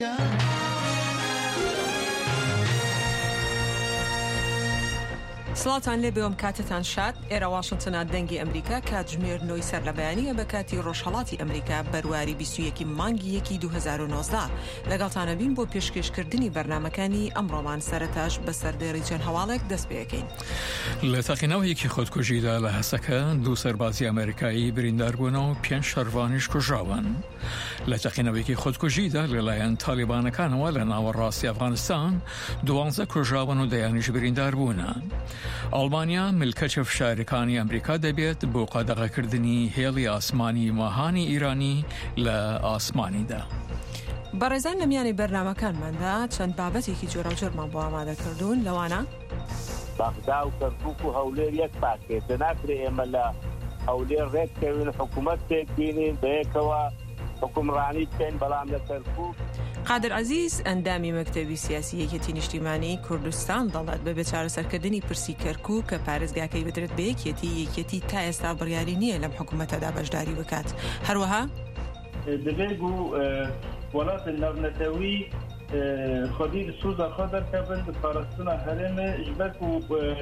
سڵاتان لێ بێوم کاتتان شاد ئێرە واشنتنە دەنگی ئەمریکا کاتژمێر 9 سەر لە بەیانیە بە کاتی ڕۆژهەڵاتی ئەمریکا بەرواری 21 مانگی 2019 لەگەڵتانە بین بۆ پێشکەشکردنی بەرنامەکانی ئەمڕۆمان سەرەتاش بە سەردێڕی چەند هەواڵێک دەست پێەکەین. لە تەقینەوەیەکی خۆدکوژیدا لە هەسەکە 2 سەربازی ئەمریکایی بریندار بوونەوە و 5 شەروانیش کوژراون. لە تەقینەوەیەکی خۆدکوژیدا لەلایەن تالیبانەکانەوە لە ناوەڕاستی ئەفغانستان 12 کوژراون و دەیانیش بریندار بوونە. ئەڵمانیا ملکەچە فشارەکانی ئەمریکا دەبێت بۆ قەدەغەکردنی هێڵی ئاسمانی ماهانی ئیرانی لە ئاسمانیدا. بەڕێزان لە میانی بەرنامەکانماندا چەند بابەتێکی جۆراوجۆرمان بۆ ئامادەکردوون لەوانە بەغدا و کەرکووک و هەولێر یەک پاکێتە ناکرێ ئێمە لە هەولێر ڕێککەوین حکوومەت پێکبینین بەیەکەوە حکومڕانی بکەین بەڵام لە کەرکووک. قادر عزیز ئەندامی مەکتەبی سیاسی یەکێتی نیشتیمانی کوردستان دەڵێت بەبێ چارەسەرکردنی پرسی کەرکووک کە پارێزگاکەی بدرێت بە یەکێتی تا ئێستا بڕیاری نییە لەم حکوومەتەدا بەشداری بکات. هەروەها دەبێت و وڵات ناونەتەوەی خودی سوزا خۆدەر کەبن پاراستنە هەرێمە ژبەک و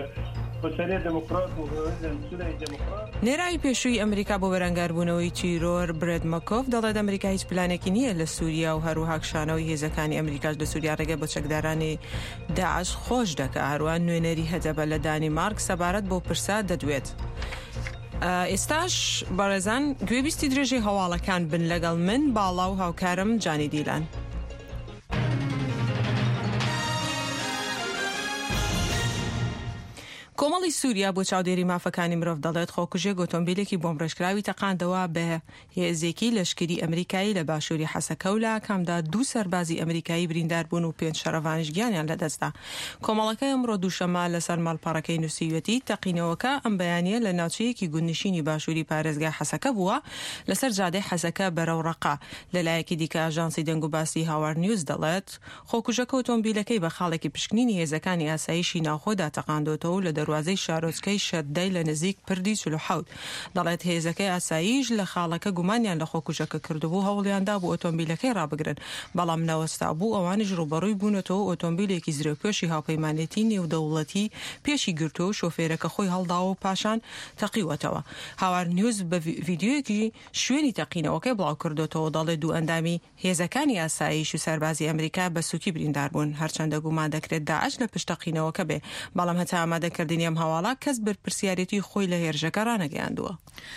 نێرایی پێشووی ئەمریکا بۆ بەرەنگاربوونەوەی چیرۆر برێد مەکۆف دەڵێت ئەمریکا هیچ پلانێکی نییە لە سووریا و هەروها کشانەوەی هێزەکانی ئەمریکاش لە سووریا ڕێگە بۆ چەکدارانی داعش خۆش دەکە. هەروان نوێنەری هەدەبە لە دانیمارک سەبارەت بۆ پرسا دەدوێت. ئێستاش بەڕێزان گوێبیستی درێژەی هەواڵەکان بن لەگەڵ من باڵا و هاوکارم جانی دیلان. کۆمەڵی سووریا بۆ چاودێری مافەکانی مرۆڤ دەڵێت خۆکوژێک ئۆتۆمبیلێکی بۆمبڕێژکراوی تەقاندەوە بە هێزێکی لەشکری ئەمریکایی لە باشووری حەسەکە و لە کامدا 2 سەربازی ئەمریکایی بریندار بوون و 5 شەڕەوانیش گیانیان لەدەستدا. کۆمەڵەکە ئەمڕۆ دووشەمە لەسەر ماڵپەڕەکەی نووسیوەتی تەقینەوەکە ئەم بەیانیە لە ناوچەیەکی گوندنشینی باشووری پارێزگای حەسەکە بووە لەسەر جادەی حەسەکە بەرەو ڕەقا. لەلایەکی دیکە ئاژانسی دەنگ و باسی هاوار نیوز دەڵێت خۆکوژەکە ئۆتۆمبیلەکەی بە خاڵێکی پشکنینی هێزەکانی ئاسایشی ناوخۆدا تەقاندۆتەوە لە دەواازەی شارۆچکەی شەددەی لە نزیک پردی 47 دەڵێت هێزەکەی ئاساییش لە خاڵەکە گومانیان لە خۆکوژەکە کردبوو هەوڵیاندا بۆ ئۆتۆمبیلەکەی ڕابگرن بەڵام نەوەستا بوو ئەوانش ڕوبەڕووی بوونەتەوە ئۆتۆمبیلێکی زرێپێشی هاوپەیمانێتی نێودەوڵەتی پێشی گرتو و شۆفێرەکە خۆی هەڵداوە و پاشان تەقیوەتەوە. هاوار نیوز بە ڤیدیۆیەکی شوێنی تەقینەوەکەی بڵاو کردوتەوە دەڵێت دوو ئەندامی هێزەکانی ئاساییش و سەربازی ئەمریکا بە سووکی بریندار بوون هەرچەندە گومان دەکرێت داعش لە پشت تەقینەوەکە بێ بەڵام هەتا ئامادەکردنی ئەم هەواڵە کەس بەرپرسیارەتی خۆی لە هێرشەکە ڕانەگەیاندووە.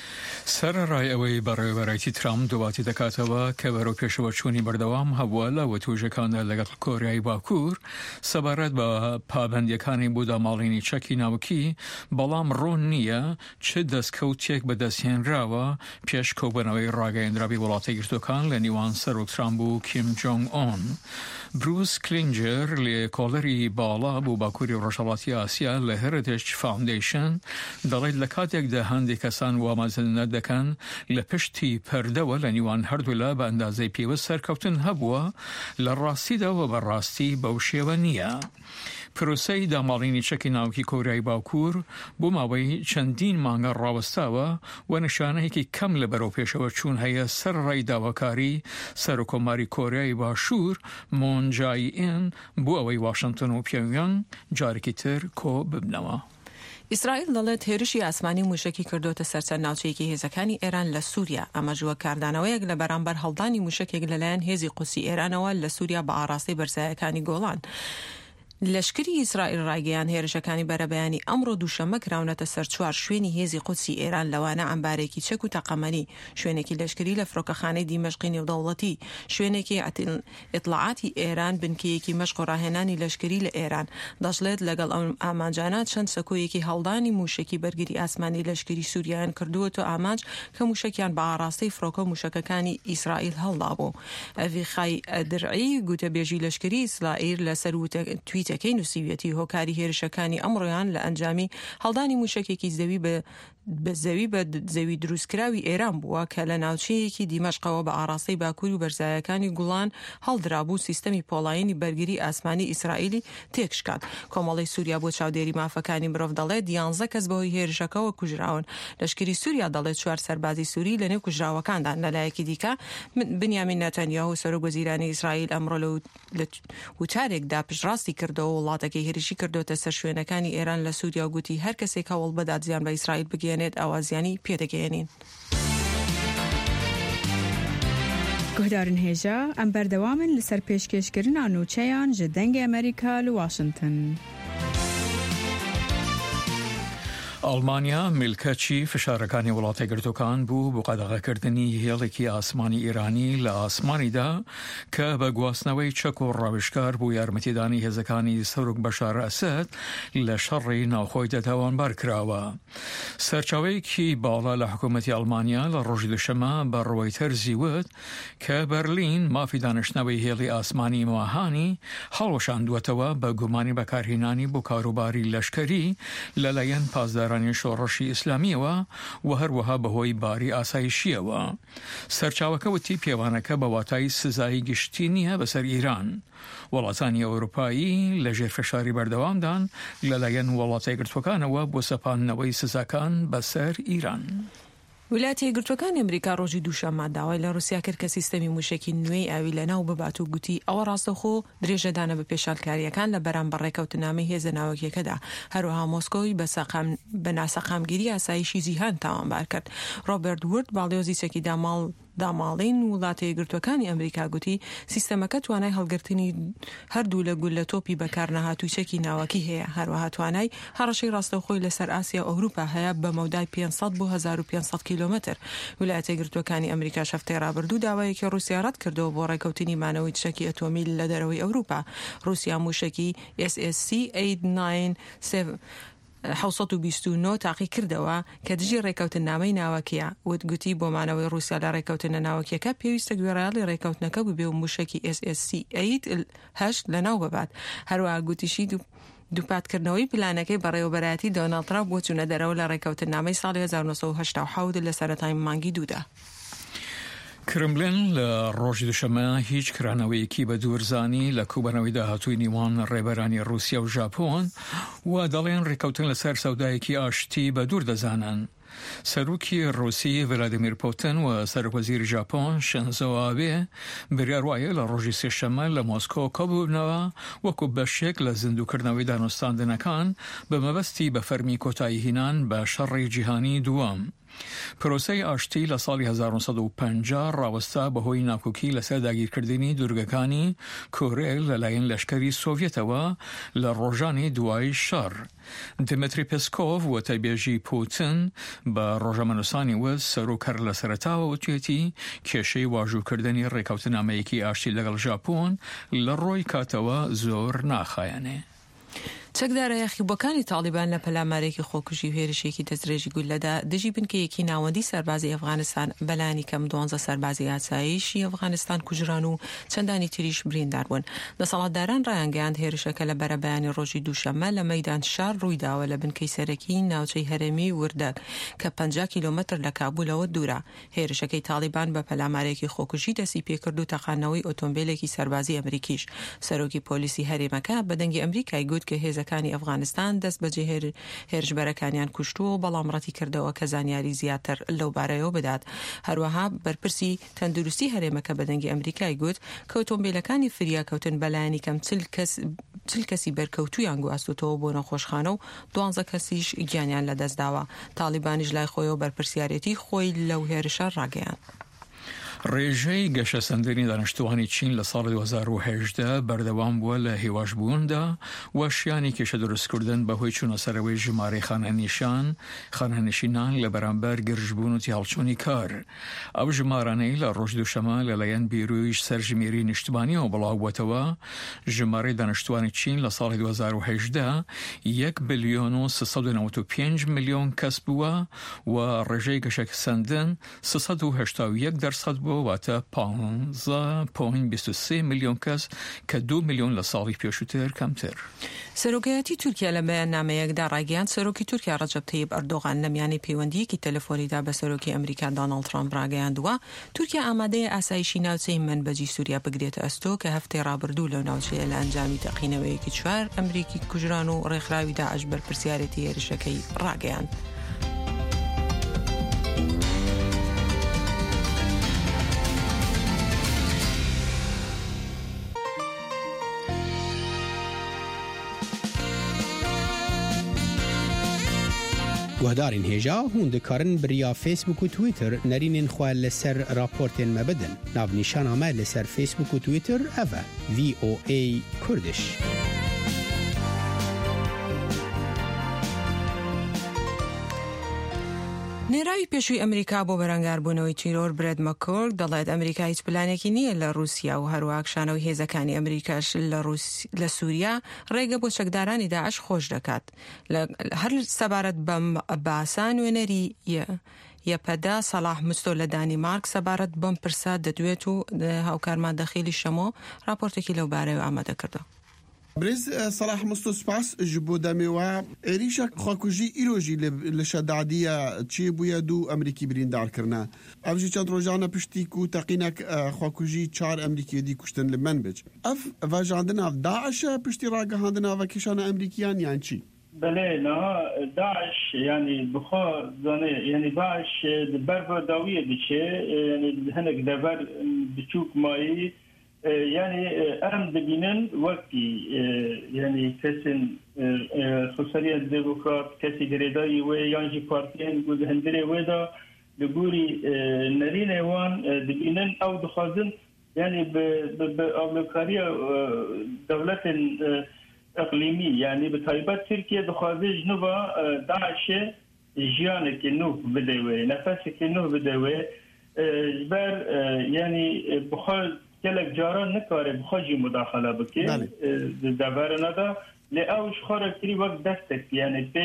سەرڕای ئەوەی بەڕێوەبەرایەتی ترامپ دوواتی دەکاتەوە کە بەرەو پێشەوە چوونی بەردەوام هەبووە لە وەتوژەکاندا لەگەڵ کۆریای باکوور سەبارەت بە پابەندیەکانی بۆ داماڵینی چەکی ناوکی بەڵام ڕوون نییە چ دەستکەوتێک بەدەستهێنراوە پێش کۆبوونەوەی ڕاگەیەندراوی وڵاتە گرتوەکان لە نیوان سەرۆک ترامپ و کیم جۆنگ ئۆن. بروس کلینجر لێکۆڵەری باڵا بۆ باکووری ڕۆژهەڵاتی ئاسیا لە هێرتێج فاوندیشن دەڵێت لە کاتێکدا هەندێک کەسان وامەزن دەکەن لە پشتی پەردەوە لە نیوان هەردوولا بە ئەندازەی پێوەست سەرکەوتن هەبووە لە ڕاستیداوە بەڕاستی بەو شێوە نییە. پرۆسەی داماڵینی چەکی ناوکی کۆریای باکوور بۆ ماوەی چەندین مانگە ڕاوەستاوە و نیشانەیەکی کەم لە بەرەو پێشەوە چوون هەیە سەرڕای داواکاری سەرۆکۆماری کۆریای باشوور مون جای-ئین بۆ ئەوەی واشنتن و پیۆنگیانگ جارێکی تر کۆ ببنەوە. ئیسرائیل دەڵێت هێرشی ئاسمانی موشکی کردوتە سەرچەند ناوچەیەکی هێزەکانی ئێران لە سووریا. ئەمە ژووە کاردانەوەیەک لە بەرامبەر هەڵدانی موشکێک لەلایەن هێزی قوسی ئێرانەوە لە سووریا بە ئاڕاستی بەرزایەکانی گۆڵان. لەشکری ئیسرائیل ڕاگەیان هێرشەکانی بەرەبەیانی ئەمڕۆ دووشەمە کراونەتە سەر 4 شوێنی هێزی قودسی ئێران لەوانە ئەمبارێکی چەک و تەقەمەنی شوێنێکی لەشکری لە فڕۆکەخانەی دیمەشقی نێودەوڵەتی شوێنێکی ئیطلاعاتی ئێران بنکەیەکی مەشق و ڕاهێنانی لەشکری لە ئێران دەژڵێت لەگەڵ ئامانجانات چەند سەکۆیەکی هەڵدانی موشکی بەرگری ئاسمانی لەشکری سووریایان کردووەتە ئامانج کە موشکیان بە ئاڕاستی فڕۆکە موشکەکانی ئیسرائیل هەڵدابوو. ئەڤیخای درعی گوتەبێژی لەشکری ئیسرائیل لەسەر تویتەکەی نووسیویەتی هۆکاری هێرشەکانی ئەمڕۆیان لە ئەنجامی هەڵدانی موشکێکی زەوی بە بەزەوی بە زەوی دروستکراوی ئێران بووە کە لە ناوچەیەکی دیمەشقەوە بە ئاڕاستەی باکوور و بەرزایەکانی گوڵان هەڵدرابوو سیستەمی پۆڵایانی بەرگری ئاسمانی ئیسرائیلی تێکشکات. کۆمەڵی سووریا بۆ چاودێری مافەکانی مرۆڤ دەڵێت 11 کەس بەهۆی هێرشەکەەوە کوژراون. لەشکری سووریا دەڵێت 4 سەربازی سووری لەنێو کوژراوەکاندان. لەلایەکی دیکە بنیامین نەتەنیاهو سەرۆکوەزیرانی ئیسرائیل ئەمڕۆ لە وتارێکدا پشتڕاستی کردەوە وڵاتەکەی هێرشی کردوتە سەر شوێنەکانی ئێران لە سووریا و گوتی هەر کەسێک هەوڵ بدات زیان بە ئیسرائیل بگەێنێت ئاوازیانی پێدەگەێنین. گهدارن هێژە ئەم بەردەوامن لەسەر پێشکەشکردنا نوچەیان ji dengê ئەمریکا لە واشنگتن. ئەڵمانیا میلکەچی فشارەکانی وڵاتی گرتوەکان بوو بۆ قەدەغەکردنی هێڵێکی ئاسمانی ئیرانی لە ئاسمانیدا کە بە گواستنەوەی چەک و ڕاوێژکار بوو یارمەتیدانی هێزەکانی سەرۆک بەشار ئەسەد لە شەڕی ناوخۆیدا تاوانبار کراوە. سەرچاوەیەکی باڵا لە حکوومەتی ئەڵمانیا لە ڕۆژی دوشەمە بە ڕۆیتەر زیوت کە بەرلین مافی دانیشتنەوەی هێڵی ئاسمانی ماهانی هەڵوەشاندووەتەوە بە گومانی بەکارهێنانی بۆ کاروباری لەشکەری لەلایەن پازدار شۆڕەشی ئیسلامیەوە و هەروەها بەهۆی باری ئاسایشیەوە. سەرچاوەکە وتی پێوانەکە بە واتای سزایی گشتی نییە بەسەر ئیران. وڵاتانی ئەوروپایی لە ژێر فشاری بەردەوامدان لەلایەن وڵاتی گرتوەکانەوە بۆ سەپاندنەوەی سزاکان بەسەر ئیران. ویلایەتە یەکگرتووەکانی ئەمریکا ڕۆژی دووشەممە داوای لە رووسیا کرد کە سیستەمی موشکی نوێی ئاوی لەناو ببات و گوتی ئەوە ڕاستەخۆ درێژەدانە بە پێشالکاریەکان لە بەرامبەر ڕێکەوتنامەی هێزە ناوەکیەکەدا. هەروەها مۆسکۆی بە ناسەقامگیری ئاسایشی جیهان تاوانبار کرد. ڕۆبرت وورد باڵێۆزیچێکی داماڵین وڵاتە یەکگرتووەکانی ئەمریکا گوتی سیستەمەکە توانای هەڵگرتنی هەردوو لە گول لە تۆپی بەکارنەهاتووچێکی ناوەکی هەیە. هەروەها توانای هەڕەشەی ڕاستەوخۆی لەسەر ئاسیا ئەوروپا هەیە بە مەودای 500 بۆ 1500 کیلۆمەتر. ویلایەتە یەکگرتووەکانی ئەمریکا شەفتەی ڕابردوو داوایەکی رووسیا ڕەت کردەوە بۆ ڕێکەوتنی مانەوەی تشەکی ئەتۆمی لە دەرەوەی ئەوروپا. رووسیا موشکی SSC-897 1929 تاقی کردەوە کە دژی ڕێکەوتنامەی ناوەکیە. وتگوتی بۆمانەوەی رووسیا لە ڕێکەوتنە ناوەکیەکە پێویستە گوێڕایاڵی ڕێکەوتنەکە ببێ و موشکی SSC-8 لەناو ببات. هەروەها گوتیشی دووپاتکردنەوەی پلانەکەی بەڕێوەبەرایەتی دۆناڵد ترامپ بۆ چوونە دەرەوە لە ڕێکەوتنامەی ساڵی 1987 لە سەرەتای مانگی دوودا. کرملین لە ڕۆژی دوشەمە هیچ کرانەوەیەکی بە دوورزانی لە کوبەنەوەی داهاتووی نیوان ڕێبەرانی رووسیا و ژاپۆن و دەڵێن ڕێکەوتن لەسەر سەودایەکی ئاشتی بە دوور دەزانن. سەرۆکی رووسی ڤلادیمیر پوتین و سەرۆکوەزیری ژاپۆن شینزۆ ئابێ بریار وایە لە ڕۆژی سێشەممە لە مۆسکۆ کۆبوونەوە وەکو بەشێک لە زیندووکردنەوەی دانوستاندنەکان بە مەبەستی بە فەرمی کۆتایی هێنان بە شەڕی جیهانی دووەم. پرۆسەی ئاشتی لە ساڵی 1950 ڕاوەستا بەهۆی ناکۆکی لەسەر داگیرکردنی دوورگەکانی کۆرێ لەلایەن لەشکەری سۆڤێتەوە لە ڕۆژانی دوای شەڕ. دمتری پێسکۆڤ وەتەبێژی پوتین بە ڕۆژەمەنووسانی وەز سەرۆکەر لە سەرەتاوە وتوێتی کێشەی واژووکردنی ڕێکەوتنامەیەکی ئاشتی لەگەڵ ژاپۆن لە ڕۆی کاتەوە زۆر ناخایەنێ. چەکدارە یاخیبووەکانی تاڵیبان لە پەلامارێکی خۆکوژی و هێرشێکی دەستدرێژی گولەدا دژی بنکەیەکی ناوەندی سەربازی ئەفغانستان بەلانی کەم 12 سەربازی ئاسایشی ئەفغانستان کوژران و چەندانی تریش بریندار بوون. دەسەڵاتداران ڕایانگەیاند هێرشەکە لە بەرەبەیانی ڕۆژی دووشەممە لە مەیدان شار ڕوویداوە لە بنکەی سەرەکی ناوچەی هەرێمی وردەک کە 50 کیلۆمەتر لە کابولەوە دوورە. هێرشەکەی تاڵیبان بە پەلامارێکی خۆکوژی دەستی پێکرد و تەقانەوەی ئۆتۆمبیلێکی سەربازی ئەمریکیش. سەرۆکی پۆلیسی هەرێمەکە بە دەنگی ئەمریکای گوت کە هێزەکانی ئەفغانستان دەست بەجێ هێرشبەرەکانیان کوشتووە بەڵام ڕەتی کردەوە کە زانیاری زیاتر لەو بارەیەوە بدات. هەروەها بەرپرسی تەندروستی هەرێمەکە بە دەنگی ئەمریکای گوت کە ئۆتۆمبیلەکانی فریاکەوتن بەلایانی کەم 40 کەسی بەرکەوتویان گواستوتەوە بۆ نەخۆشخانە و 12 کەسیش گیانیان لەدەستداوە. تاڵیبانیش لای خۆیەوە بەرپرسیارەتی خۆی لەو هێرشە ڕاگەیاند. ڕێژەی گەشە سەندنی دانیشتوانی چین لە ساڵی 2018 بەردەوام بووە لە هێواشبووندا و شیانی کێشە دروستکردن بەهۆی چوونەسەرەوەی ژمارەی خانەنشینان لە بەرامبەر گرژبوون و هەڵچوونی کار. ئەو ژمارانەی لە ڕۆژ دووشەمە لەلایەن بیرۆیش سەرژمێری نیشتمانیەوە بڵاو بووەتەوە. ژمارەی دانیشتوانی چین لە ساڵی 2018 1 بلیۆن و 395 میلیۆن کەس بووە و ڕێژەی گەشە سەندن 381% بووە واتە 15.23 میلیۆن کەس کە 2 میلیۆن لە ساڵی پێشووتر کەمتر. سەرۆکایەتی تورکیا لە بەیاننامەیەکدا ڕاگەیاند سەرۆکی تورکیا ڕەجەب تەیب ئەردۆغان لە میانی پەیوەندیەکی تەلەفۆنیدا بە سەرۆکی ئەمریکا دۆناڵد ترامپ ڕاگەیاندووە تورکیا ئامادەیە ئاسایشی ناوچەی منبەجی سووریا بگرێتە ئەستۆ کە هەفتەی ڕابردوو لەو ناوچەیە لە ئەنجامی تەقینەوەیەکی 4 ئەمریکی کوژران و ڕێکخراوی داعش بەرپرسیارەتی هێرشەکەی ڕاگەیاند. گوهدارین هێژا هون دikarin biriya Facebook û Twitter nerînên xwe li ser raportên me bidin. Navnîşana me li ser Facebook û Twitter ev e VOA Kurdish. نێراوی پێشووی ئەمریکا بۆ بەرەنگاربوونەوەی تیرۆر برێد مەکۆرد دەڵێت ئەمریکا هیچ پلانێکی نییە لە رووسیا و هەروەک شانەوەی هێزەکانی ئەمریکاش لە سووریا ڕێگە بۆ چەکدارانی داعش خۆش دەکات. هەر سەبارەت بەم باسا نوێنەری یەپەدا سەلاح مستۆ لە دانیمارک سەبارەت بەم پرسا دەدوێت و هاوکارمان دەخیلی شەمۆ راپۆرتێکی لەو بارەوە ئامادە کردە. برز صلاح مستو سپاس جبو دموا ایریشا خواکوژی ایروژی لشدادیه چی بویا دو امریکی بریندار کرنا افجی چند روزانه پشتی کو تقینک خواکوژی 4 امریکی دی کشتن لمنبج اف واجاندنا داعش پشتی راگهاندنا و کشان امریکیان یان چی بله نه داعش يعني بخار زانه يعني داعش بربا داوية ديشة يعني هناك دبر بتشوك ماي يعني أهم دبينن وقتي يعني كسن خسارية الديمقراط كسي غريداي ويانجي بارتين وهندري ويدا لبوري نرين وان دبينن أو دخازن يعني بأولوكارية دولة اقلیمی یعنی به تایبەت ترکیه دخوازه جنوبا داعش جیانێکی نو بدەوێ نەفەسێکی نو بدەوێ بەر یعنی بخوا gelek caran nikare bixwajî mudahale bike deverina da lê ew ji xwe re kirî wek destek yani pê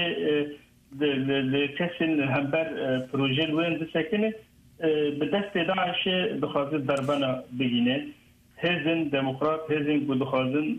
li kesên hember projeyên wên disekine bi destê Daişê dixwaze derbena bigîne hêzên demokrat hêzên ku dixwazin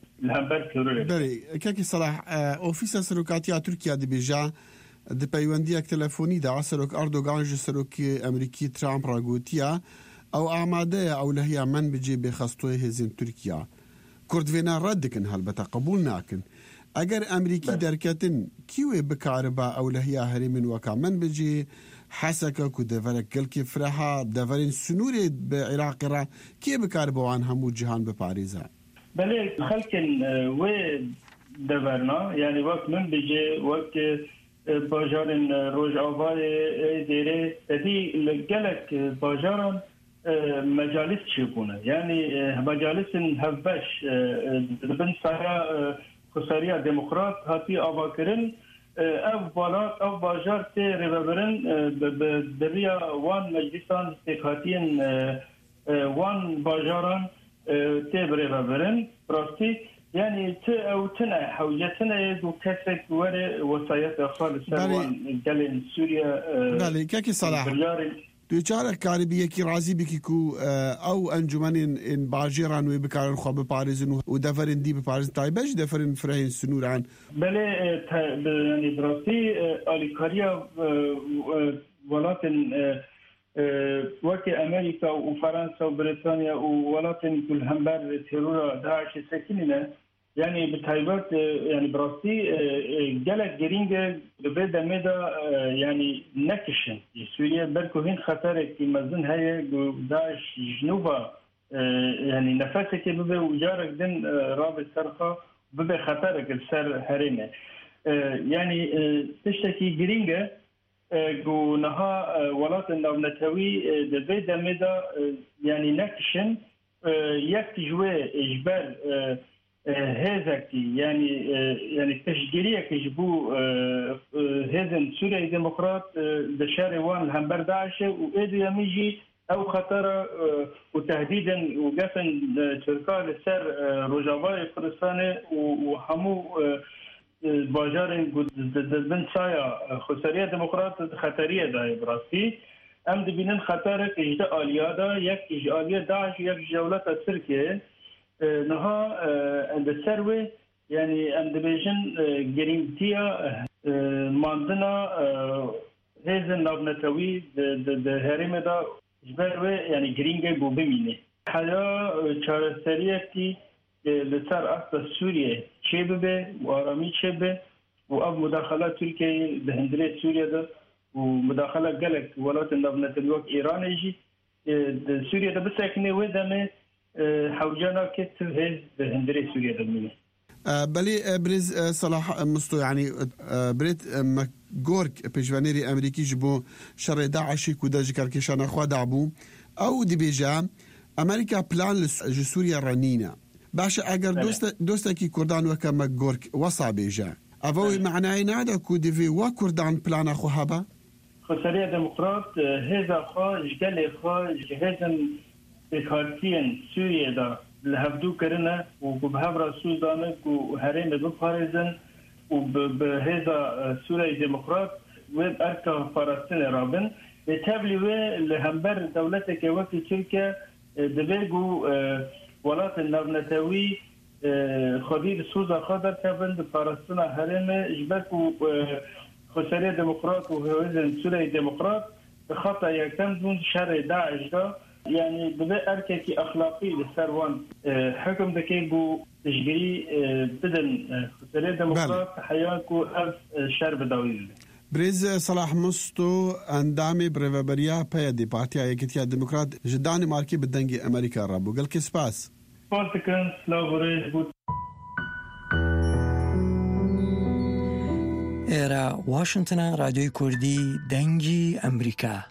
بله كاكي صلاح اوفيس سروكاتيا تركيا دبيجا د پیوندیک تلفونی د سروک اردوغان ج سروک امریکی ترامپ راگوتیا او آماده او لهیا من بجي بخصتوه هزين تركيا كردوينا ردكن هلبتا قبول ناكن اگر امريكي دركتن كيوي بكاربا او لهيا هرمن وكا من بجي حسكا كو دفرك كلكي فرحا دفرين سنوري بعراق را كي بكاربا عن همو جهان بباريزا بله خلقن و دورنا يعني وقت من بيجي وقت باجارن روج آوای دیره ادی لگلک باجارن مجالس چیبونه يعني مجالس هفبش بن سایا خساریا دموکرات هاتی آواکرن او بالات او باجار تی ربرن دریا وان مجلسان استقاطین وان باجاران تبرئ برن راستی یعنی تو او تنه حوجتنا دو کسک وره وصایت خالص وان جلن سوریا بله كاكي صلاح دوچار کاربیه کی راضی بکی کو او انجمن ان باجران و بکارن خو به پاریزن و دفرن دی به پاریز تایبش دفرن فرهن سنوران بله یعنی دراستی الیکاریا ولاتن وقت امریکا و فرانسه و بریتانیا و ولاتن كل همبر ترور داعش ساكنين يعني بتايبات يعني براسي جلك جرينج ببدا مدى يعني نكشن سوريا بركو هين خطر في مزن هي داعش جنوبا يعني نفسك ببا وجارك دين رابط سرخه ببا خطرك السر هرينه يعني تشتكي جرينج جو نها ولات النوتوي دبي دمدا يعني نكشن يكتي جوه اجبار هذاكي يعني تشجيريه كيجبو هذن سوريا ديمقراط دشاري وان همبر داعش وايدو يميجي او خطر وتهديدا وقفن تركا لسر روجاواي كردستان وهمو باجارن بن سایا خسارية دموکرات خطریه دای براستی ام دبینن خطر اجدا آلیادا یک اجالیا داعش یک جولت ترکیه نها عند سروي يعني ام دبيجن جريمتيا ماندنا هذا النبنتوي د هرم دا جبر يعني جرينجي بو بمينه حالا چارەسەریەتی لەسەر ئەستا سووریە چێ ببێ و ئارامی چێ بێ و ئەو مداخەلە تورکیای لە هەندێک سووریەدا و مداخەلە گەلێک وڵاتە ناونەتەوەی وەک ئێرانێژی سووریەدا بسەکنێ وێ دەمێ حوجانا كت هز هندري سوريا دمينه بلي بريز صلاح مستو يعني بريت مكورك بيجوانيري امريكي جبو شر داعشي كودا ذكر كيشان خوا دعبو او دي بيجا امريكا بلان لسوريا رنينا باش اگر دوستكي كردان وكا مكورك وصا بيجا افوي معناه نادا كو دي في وكردان بلان اخو هبا خسريه ديمقراط هذا خارج قال خارج هذا بكارتين سوريا دا لهفدو كرنا وبهبرا سودانك وهرين بفارزن وبهذا سوريا ديمقراط ويب أركا فلسطين رابن يتابلي لهمبر دولتك وكي تركيا دبيجو ولات النبنتوي خدير سوزا خضر كابن بفلسطين هرين جبكو خسرية ديمقراط وهوزن سوريا ديمقراط بخطأ يكتم دون شر داعش دا يعني بدا أركي أخلاقي للسروان حكم دكي بو تشجري بدن خسرية ديمقراط حياكو أف شر بداويل بريز صلاح مستو اندامي بريفابريا بيدي بارتيا يكتيا ديمقراط جداني ماركي بدنجي أمريكا رابو قال كسباس بارتكن سلاوري بود إيرا واشنطن راديو كردي دنجي أمريكا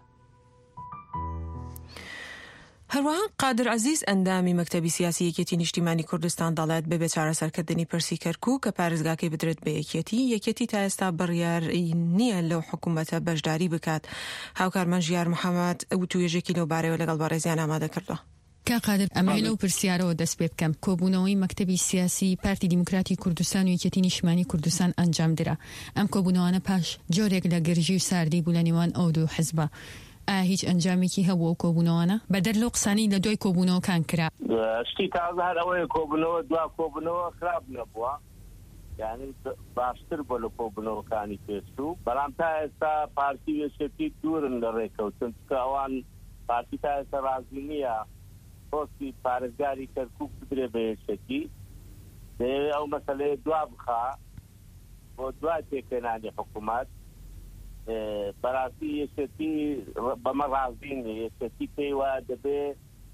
هەروەها قادر عزیز ئەندامی مەکتەبی سیاسیەکێتی نیشتیمانی کوردستان دەڵێت بەبێ چارەسەرکردنی پرسی کەرکووک کە پارێزگاکەی بدرێت بە یەکێتی تا ئێستا بڕیار نییە لەو حکوومەتە بەشداری بکات. هاوکارمان ژیار محەممەد و توێژێکی لەو بارەوە لەگەڵ بەڕێزیان ئامادە کردووە. قادر ئەمە لەو پرسیارەوە دەست پێ بکەم کۆبوونەوەی مەکتەبی سیاسی پارتی دیموکراتی کوردستان و یەکێتی نیشتیمانی کوردستان ئەنجام درا. ئەم کۆبوونەوانە پاش جۆرێک لە گرژی و ساردی بوو لە نێوان ئەو دوو حزبە. هیچ ئەنجامێکی هەبووە کۆبوونەوەنە بەدەر لەو قسانی لە دوای کۆبوونەوەکان کرا شتی تازە هەر ئەوەیە کۆبوونەوە دوا کۆبوونەوە خراپ نەبووە یعنی باشتر بۆ لە کۆبوونەوەکانی پێشوو بەڵام تا ئێستا پارتی وێشێتی دوورن لە ڕێکەوتن چونکە ئەوان پارتی تا ئێستا ڕازی نییە پۆستی پارێزگاری کەرکووک بدرێ بە یەکێتی دەیەوێت ئەو مەسەلەیە دوا بخا بۆ دوای تێکهێنانی حکوومەت بەڕاستی یەکێتی بەمە ڕازین یەکێتی پێی وایە دەبێ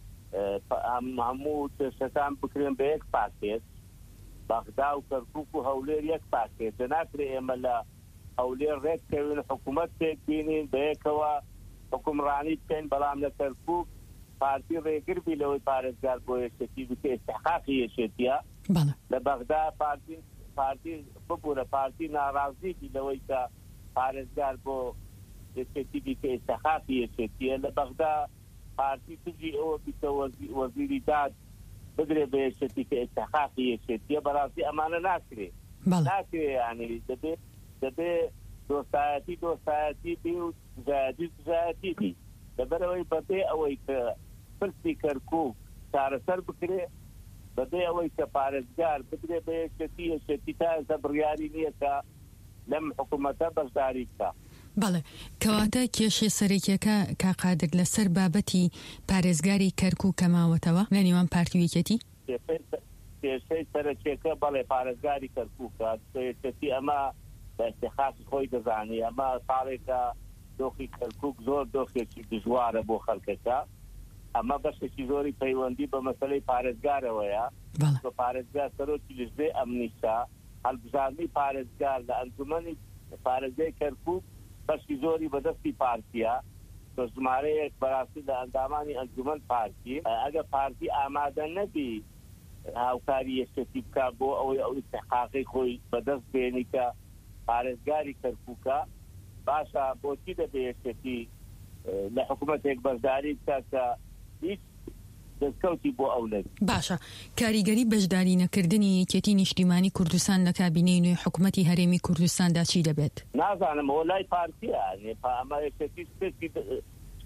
هەموو کێشەکان بکرێن بە یەک پاکێت بەغدا و کەرکووک و هەولێر یەک پاکێت ناکرێ ئێمە لە هەولێر ڕێککەوین حکوومەت پێک بینین بە یەکەوە حکومڕانی بکەین بەڵام لە کەرکووک پارتی ڕێگربی لەوەی پارێزگار بۆ یەکێتی بکە ئیستحقاقی یەکێتیە لە بەغدا پارتی ببوورە پارتی ناڕازیبی لەوەی کە پارێزگار بۆ یەکێتی بیکە ئیستحقاقی یەکێتیە لە بەغدا پارتی تجی ئەوە بیکە وەزیری داد بدرێ بە یەکێتی کە ئیستحقاقی یەکێتیە بەڕاستی ئەمانە ناکرێ ینی دەبێ دۆستایەتی بێ و دژایەتی بی لەبەرەوەی بەبێ ئەوەی کە پرسی کەرکووک چارەسەر بکرێ بەبێ ئەوەی کە پارێزگار بدرێ بە یەکێتی تا ئێستا بڕیاری نییە کە لەم حکوومەتە بەشداری بکە. بەڵێ کەواتە کێشەی سەرەکیەکە کاقادر لەسەر بابەتی پارێزگاری کەرکووک کەماوەتەوە لە نێوان پارتی یەکێتی کێشەی سەرەکیەکە بەڵێ پارێزگاری کەرکووکە یەکێتی ئەمە بە ئیستیخاسی خۆی دەزانی ئەمە ساڵێکە دۆخی کەرکووک زۆر دۆخێکی دژوارە بۆ خەڵکەکە ئەمە بەشێکی زۆری پەیوەندی بە مەسەلەی پارێزگارەوەیە بە پارێزگار سەرۆکی لژێ ئەمنیشە هەڵبژاردنی پارێزگار لە ئەنجومەنی پارێزگای کەرکووک بەشی زۆری بەدەستی پارتیە کە ژمارەیەک بەڕاستی لە ئەندامانی ئەنجومەن پارتی ئەگە پارتی ئامادە نەبی هاوکاری یەکێتی بکە بۆ ئەوەی ئەو ئیستحقاقی خۆی بەدەست بێنی کە پارێزگاری کەرکووکە باشە بۆچی دەبێ یەکێتی لە حکوومەتێک بەشداری بکە کە هیچ دەستکەوتی بۆ ئەولێت باشە کاریگەری بەشداری نەکردنی یەکێتی نیشتیمانی کوردستان لە کابینەی نوێی حکوومەتی هەرێمی کوردستاندا چی دەبێت؟ نازانم ئەوە لای پارتیە ئەمە یەکێتی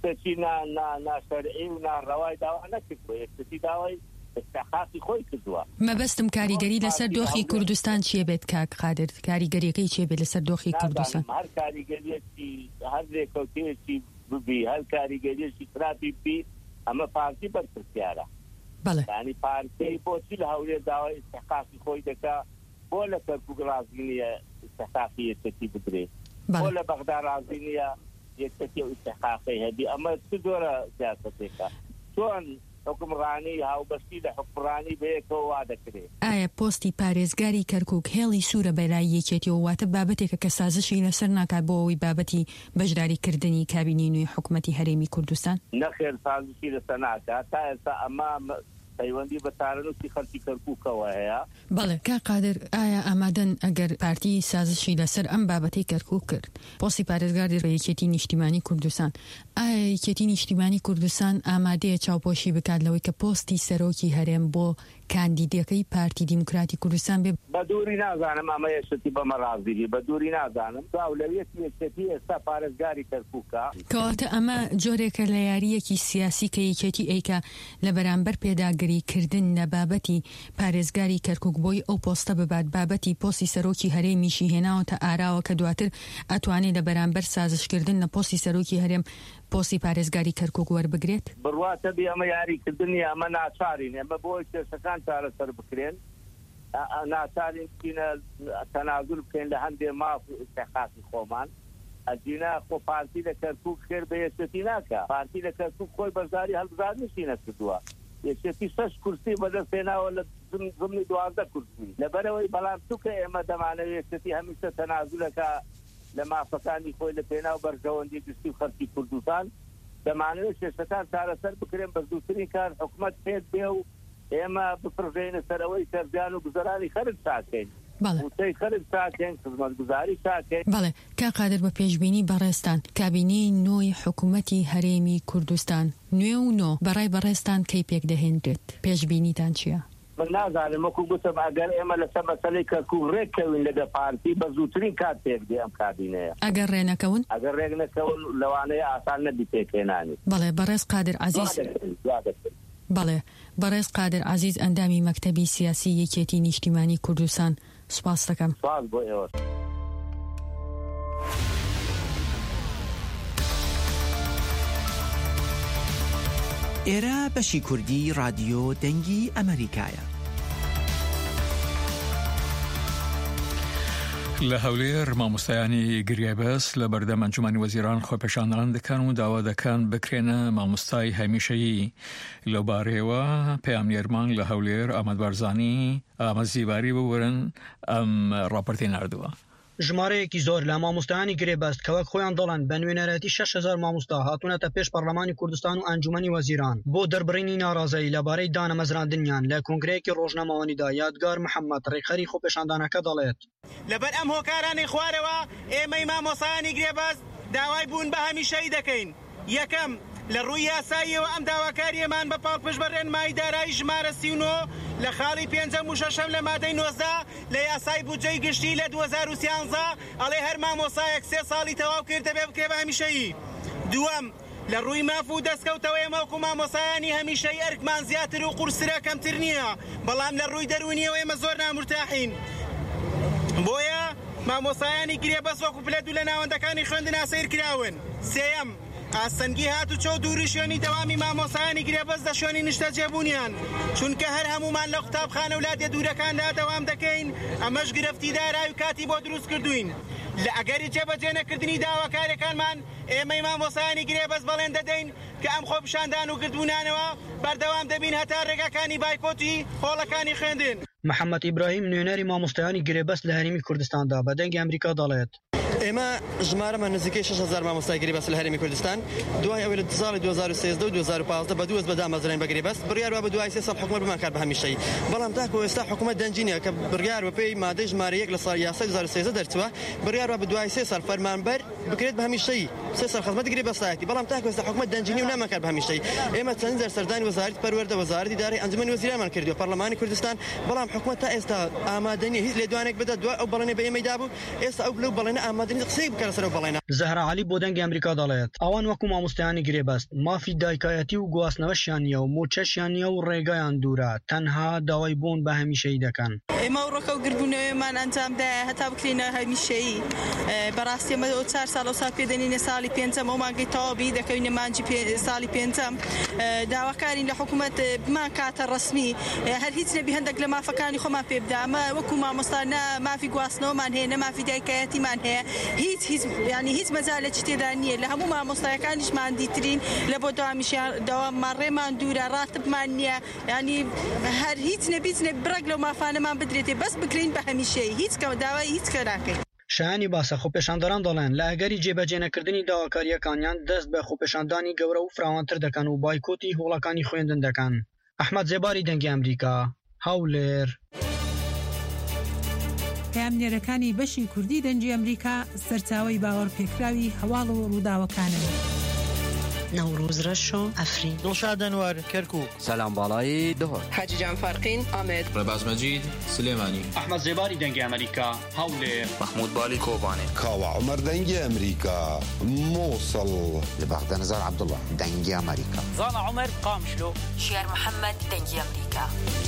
شتێکی ناشەرعی و ناڕەوای داوا نەکردووە یەکسەتی داوای استحقاقی خۆی کردووە. مەبەستم کاریگەری لەسەر دۆخی کوردستان چیە بێت کاک قادر کاریگەریەکەی چێ بێت لەسەر دۆخی کوردستان؟ هەر کاریگەریەکی هەر لێکەوتەیەکی ببی هەر کاریگەریەکی خراپی بی ئەمە پارتی بەرپرسیارە. بەڵێ یعنی پارتی بۆچی لە هەولێر داوای استحقاقی خۆی دەکا بۆ لە کەرکووک رازی نییە استحقاقی یەکسەتی بدرێت بۆ لە بەغدا رازی نییە یەکسەتی و استحقاقی هەبی ئەمە چ جۆرە سیاسەتێکە چۆن حکومڕانی هاوبەشی لە حکومڕانی بەیەکەوە وا دەکرێت. ئایا پۆستی پارێزگاری کەرکووک هێڵی سوورە بەلای یەکێتیەوە واتە بابەتێکە کە سازشی لەسەر ناکات بۆ ئەوەی بابەتی بەشداریکردنی کابینی نوێی حکوومەتی هەرێمی کوردستان؟ نەخێر سازشی لەسەر ناکات تا ئێستا ئەمە پەیوەندی بە تارنووسی خەڵکی کەرکووکەوە هەیە. بەڵێ کا قادر ئایا ئامادەن ئەگەر پارتی سازشی لەسەر ئەم بابەتەی کەرکووک کرد پۆستی پارێزگاری یەکێتی نیشتیمانی کوردستان ئایا یەکێتی نیشتیمانی کوردستان ئامادەیە چاوپۆشی بکات لەوەی کە پۆستی سەرۆکی هەرێم بۆ کاندیدەکەی پارتی دیموکراتی کوردستان بێ؟ بە دووری نازانم ئەمە یەکسەتی بەمە رازیری بە دووری نازانم ئەولەویەتی یەکسەتی ئێستا پارێزگاری کەرکووکە کەواتە ئەمە جۆرێکە لە یاریەکی سیاسی کە یەکێتی ئەیکا لە بەرامبەر پێداگریکردن لە بابەتی پارێزگاری کەرکووک بۆی ئەو پۆستە ببات بابەتی پۆستی سەرۆکی هەرێمیشی هێناوەتە ئاراوە کە دواتر ئەتوانێت لە بەرامبەر سازشکردن لە پۆستی سەرۆکی هەرێم پۆستی پارێزگاری کەرکووک وەربگرێت؟ بڕواتە بێ ئەمە یاریکردنی ئەمە ناچارین ئەمە بۆی کێشەکان چارەسەر بکرێن ناچارین بچینە تەنازول بکەین لە هەندێ ماف و استحقاقی خۆمان ئەجینا خۆ پارتی لە کەرکووک خێر بە یەکسەتی ناکە پارتی لە کەرکووک خۆی بەشداری هەڵبژاردنشی نەکردووە یەکسەتی 6 کورسی بەدەستهێناوە لە ضمنی 12 کورسی لەبەرەوەی بەڵام چووکە ئێمە دەمانەوێت یەکسەتی هەمیشە تەنازولەکە لە مافەکانی خۆی لە پێناو بەرژەوەندی گشتی و خەڵکی کوردستان دەمانەوێت کێشەکان چارەسەر بکرێن بە زووترین کار حکوومەت پێت بێ و ئێمە بپڕژێنە سەرەوەی کەرزیان و گوزەرانی خەرج چاکەین وتەی خەرج چاکەین خزمەتگوزاری چاکەین. بەڵێ کا قادر بە پێشبینی بەڕێستان کابینەی نۆی حکوومەتی هەرێمی کوردستان نوێ و نۆ بەڕای بەڕێستان کەی پێک دەهێنرێت پێشبینیتان چییە؟ من نازانم وەکو گوتم ئەگەر ئێمە لەسەر مەسەلەی کەرکووک ڕێککەوین لەگە پارتی بە زووترین کات پێک دێ ئەم کابینەیە ئەگەر ڕێنەکەون ئەگەر ڕێک نەکەون لەوانەیە ئاسان نەبی پێکهێنانی. بەڵێ بەڕێز قادر عەزیز بەڵێ بەڕێز قادر عەزیز ئەندامی مەکتەبی سیاسی یەکێتی نیشتیمانی کوردستان سوپاس دەکەم. سوپاس بۆ ئێوە. ئێرە بەشی کوردی رادیۆ دەنگی ئەمریکایە. لە هەولێر مامۆستایانی گریابەس لە بەردەم ئەنجومەنی وەزیران خۆپێشاندان دەکەن و داوا دەکەن بکرێنە مامۆستای هەمیشەیی لەو بارەیەوە پەیامنێرمان لە هەولێر ئەحمەد بارزانی ئامەزیباری ببورن ئەم ڕاپۆرتەی ناردووە. ژمارەیەکی زۆر لە مامۆستایانی گرێبەست کەوەک خۆیان دەڵێن بە نوێنەرەتی 6,000 مامۆستا هاتوونەتە پێش پەرلەمانی کوردستان و ئەنجومەنی وەزیران بۆ دەربڕینی ناڕازایی لەبارەی دانەمەزراندنیان لە کۆنگرەیەکی ڕۆژنامەوەنیدا یادگار محەممەد ڕێکخەری خۆپێشاندانەکە دەڵێت لەبەر ئەم هۆکارانی خوارەوە ئێمەی مامۆستایانی گرێبەست داوای بوون بە هەمیشەی دەکەین. یەکەم لە ڕووی یاساییەوە ئەم داواکاریەمان بە پاڵپشت بە ڕێنمایی دارایی ژمارە 39 لە خاڵی 5 و 6 لە مادەی 19 لە یاسای بودجەی گشتی لە 2013 ئەڵێ هەر مامۆستایەک 3 ساڵی تەواو کرد دەبێ بکرێ بە هەمیشەیی. دووەم لە ڕووی ماف و دەستکەوتەوەی ئێمە مامۆستایانی هەمیشەی ئەرکمان زیاتر و قورسرە کەمتر نییە بەڵام لە ڕووی دەرونیەوە ئێمە زۆر نامرتاحین. بۆیە مامۆستایانی گرێبەست وەکو پلە دوو لە ناوەندەکانی خوێندن سیر کراون. سێەم ئاسەنگی هات و چۆ دووری شوێنی دەوامی مامۆستایانی گرێبەست دە شوێنی نیشتە جێبوونیان چونکە هەر هەمومان لە قوتابخانە و لادێ دوورەکاندا دەوام دەکەین ئەمەش گرفتی دارای و کاتی بۆ دروست کردوین. لە ئەگەری جێبەجێ نەکردنی داواکارەکانمان ئێمەی مامۆستایانی گرێبەست بەڵێن دەدەین کە ئەم خۆپیشاندان و گردبوونانەوە بەردەوام دەبین هەتا ڕێگاکانی بایکۆتی هۆڵەکانی خوێندن. محەممەد ئیبراهیم نوێنەری مامۆستایانی گرێبەست لە هەرێمی کوردستاندا بە دەنگی ئەمریکا دەڵێت ئێمە ژمارەمان نزیکەی 6,000 مامۆستای گرێبەست لە هەرێمی کوردستان دوای ئەوەی لە ساڵی 2013 و 2015 بە دووەست بەدامەزرێن بە گرێبەست بڕیار بە دوای 3 ساڵ حکومەت بمان کار بە هەمیشەیی بەڵام تاکو ئێستا حکومەت دەنجینە کە بڕیار بە پێی مادەی ژمارە 1 لە ساڵ یاسای 2013 دەرچووە بڕیار بە دوای 3 ساڵ فەرمانبەر بکرێت بە هەمیشەیی 3 ساڵ خزمەت گرێبەستایەتی بەڵام تاکو ئێستا حکومەت دەنجینی و نامان کار بە هەمیشەیی ئێمە چەند جار سەردانی وەزارەتی پەروەردە وەزارەتی دارایی ئەنجومەنی وەزیرانمان کردووە پەرلەمانی کوردستان بەڵام حکومەت تا ئێستا ئامادە نیە هیچ لێدوانێک بدات دوای ئەو بەڵێنە بە ئێمەی دابوو ئێستا ئەو بڵێنە ئامادە دنج قسيب كرسرو بلاينا زهرا علي بودنگ امریکا دەڵێت ئەوان وەکو مامۆستایانی گرێبەست مافی دایکایەتی و گواستنەوەشیانە و موچەشیانە و ڕێگایان دوورە تەنها داوای بوون بە هەمیشەیی دەکەن ئێمە ڕۆکە و گربوونەوەیمان ئەنجامدا هەتا بکرینە هەمیشەیی بەڕاستی ئەمە 4 ساڵ و سال پێدەنینە ساڵی پێنجەم ئەو مانگەی تەواوی دەکەوینە مانجی ساڵی پێنجەم داواکارین لە حکوومەت بمان کاتە ڕسمی هەر هیچ نەبی هەندێک لە مافەکانی خۆمان پێ بدە ئەمە وەکو مامۆستانە مافی گواستنەوەمان هەیە نەمافی دایکایەتیمان هەیە هیچ مەجال لە چ تێدا نییە لە هەموو مامۆستایەکانیشمان دیترین لە بۆ داوامان ڕێمان دوورە ڕاتبمان نییە ینی هەر هیچ نەبیت بڕێک لەو مافانەمان بدرێتێ بەس بکرین بە هەمیشەی هیچ کە داوای هیچ کە ناکەین شایانی باسە خۆپێشاندەران دەڵێن لە ئەگەری جێبەجێنەکردنی داواکاریەکانیان دەست بە خۆپێشاندانی گەورە و فراوانتر دەکەن و بایکۆتی هوڵەکانی خوێندن دەکەن ئەحمەد زێباری دەنگی ئەمریکا هەولێر پامنێرەکانی بەشی کوردی دەنگی ئەمریکا سەرچاوەی باوەڕ پێکراوی هەواڵ و ڕووداوەکانن نوروز رشو افرین دڵشاد ئەنوار کەرکووک سەلام باڵایی دهۆر حاجی جان فارقین ئامێد ڕێباز مەجید سلێمانی ئەحمەد زێباری دەنگی ئەمریکا هەولێر محمود بالی کۆبانێ کاوە عومەر دەنگی ئەمریکا مووسڵ لە بەغدە نەزار عەبدوڵڵا دەنگی ئەمریکا زانا عومەر قامشلۆ شێر محەممەد دەنگی ئەمریکا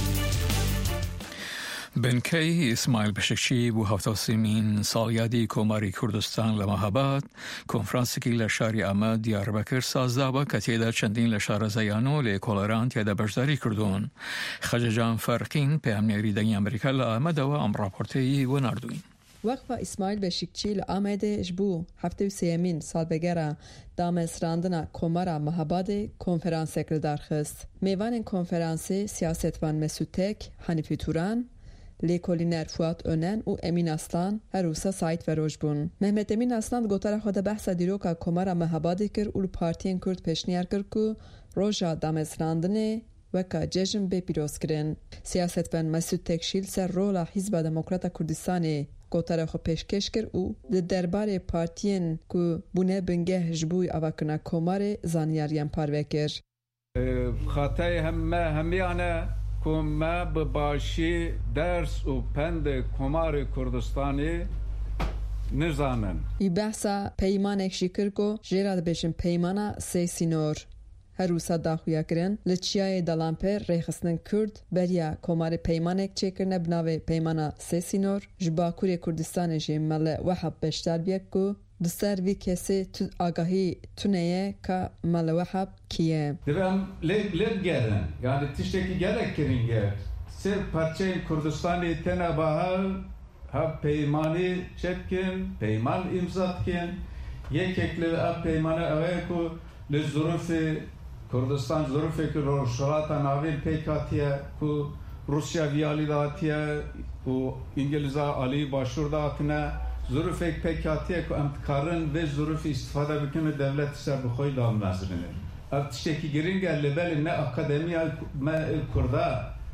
بنکەی ئیسماعیل بەشکچی بوو 73مین ساڵیادی کۆماری کوردستان لە مەهاباد کۆنفرانسێکی لە شاری ئەمە دیاربەکر سازداوە کە تێدا چەندین لە شارەزایان و لێکۆڵەران تێدا بەشداری کردوون. خەجەجان فەرقین پەیامنێری دەنگی ئەمریکا لە ئەمەدەوە ئەم ڕاپۆرتەیە وەناردووین. وەقفە ئیسماعیل بەشکچی لە ئامێدێش بوو 73مین ساڵبەگەرە دامەزراندنە کۆمارە مەهابادێ کۆنفرانسێک لەدارخست. میوانên کۆنفرانسê سیاسەتوان مەسوود حەنیفی توران لێکۆلینەر فواد ئۆنەن و ئەمین ئاسلان هەروسا سایت ڤەرۆژ بوون. مەحمەد ئەمین ئاسلان گۆتارە خۆدە بەحسە دیرۆکە کۆمارە مەهابادی کرد و پارتیên کورد پێشنیار کرد و ڕۆژە دامەزراندنê وەکە جێژن بێ پیرۆزکردن. سیاسەتوان مەسوود تێکشیل سەر ڕۆڵە حیزبە دەموکراتە کوردستانê گۆتارە خۆ پێشکەش کرد و لە دەربارەی پارتیên ku bûne bingeh ji bo avakirina komarê zaniyariyan parve kir. خاتای هەمیانە کومە بە باشی دەرس و پند کۆماری کوردستانی نزانن. ی بەحسا پەیمانێکشی کرد و ژێرا دەبێژن پەیمانە سێ سینۆر. هەروسا داخویاکردن لە چیایê دەڵامپێر ڕێخستنن کورد بەریە کۆماری پەیمانێک چێکردنە بناوێ پەیمانە سێ سینۆر ji باکوورê Kurdistanê jê me li Wehab beşdar bêk ku di ser vî kesê tu agahî tuneye ka me li Wehab kiye. Divem lê gerin yani tiştekî gelek kiringe sêv parçeyên Kurdistanê tene bahar hev peymanî çekin peyman imza dikin yekek li ev peymana ew ye ku li zurufê Kurdistan zurufekî rojhilata navên pêk hatiye ku Rusya viyalî de hatiye û İngilîza alî başûr da hatine zurufek pêk hatiye ku em dikarin vê zurufî îstîfade bikin û devlet ser bi xwe damezrîne. Ev tiştekî giring e li belê ne akademiya me Kurda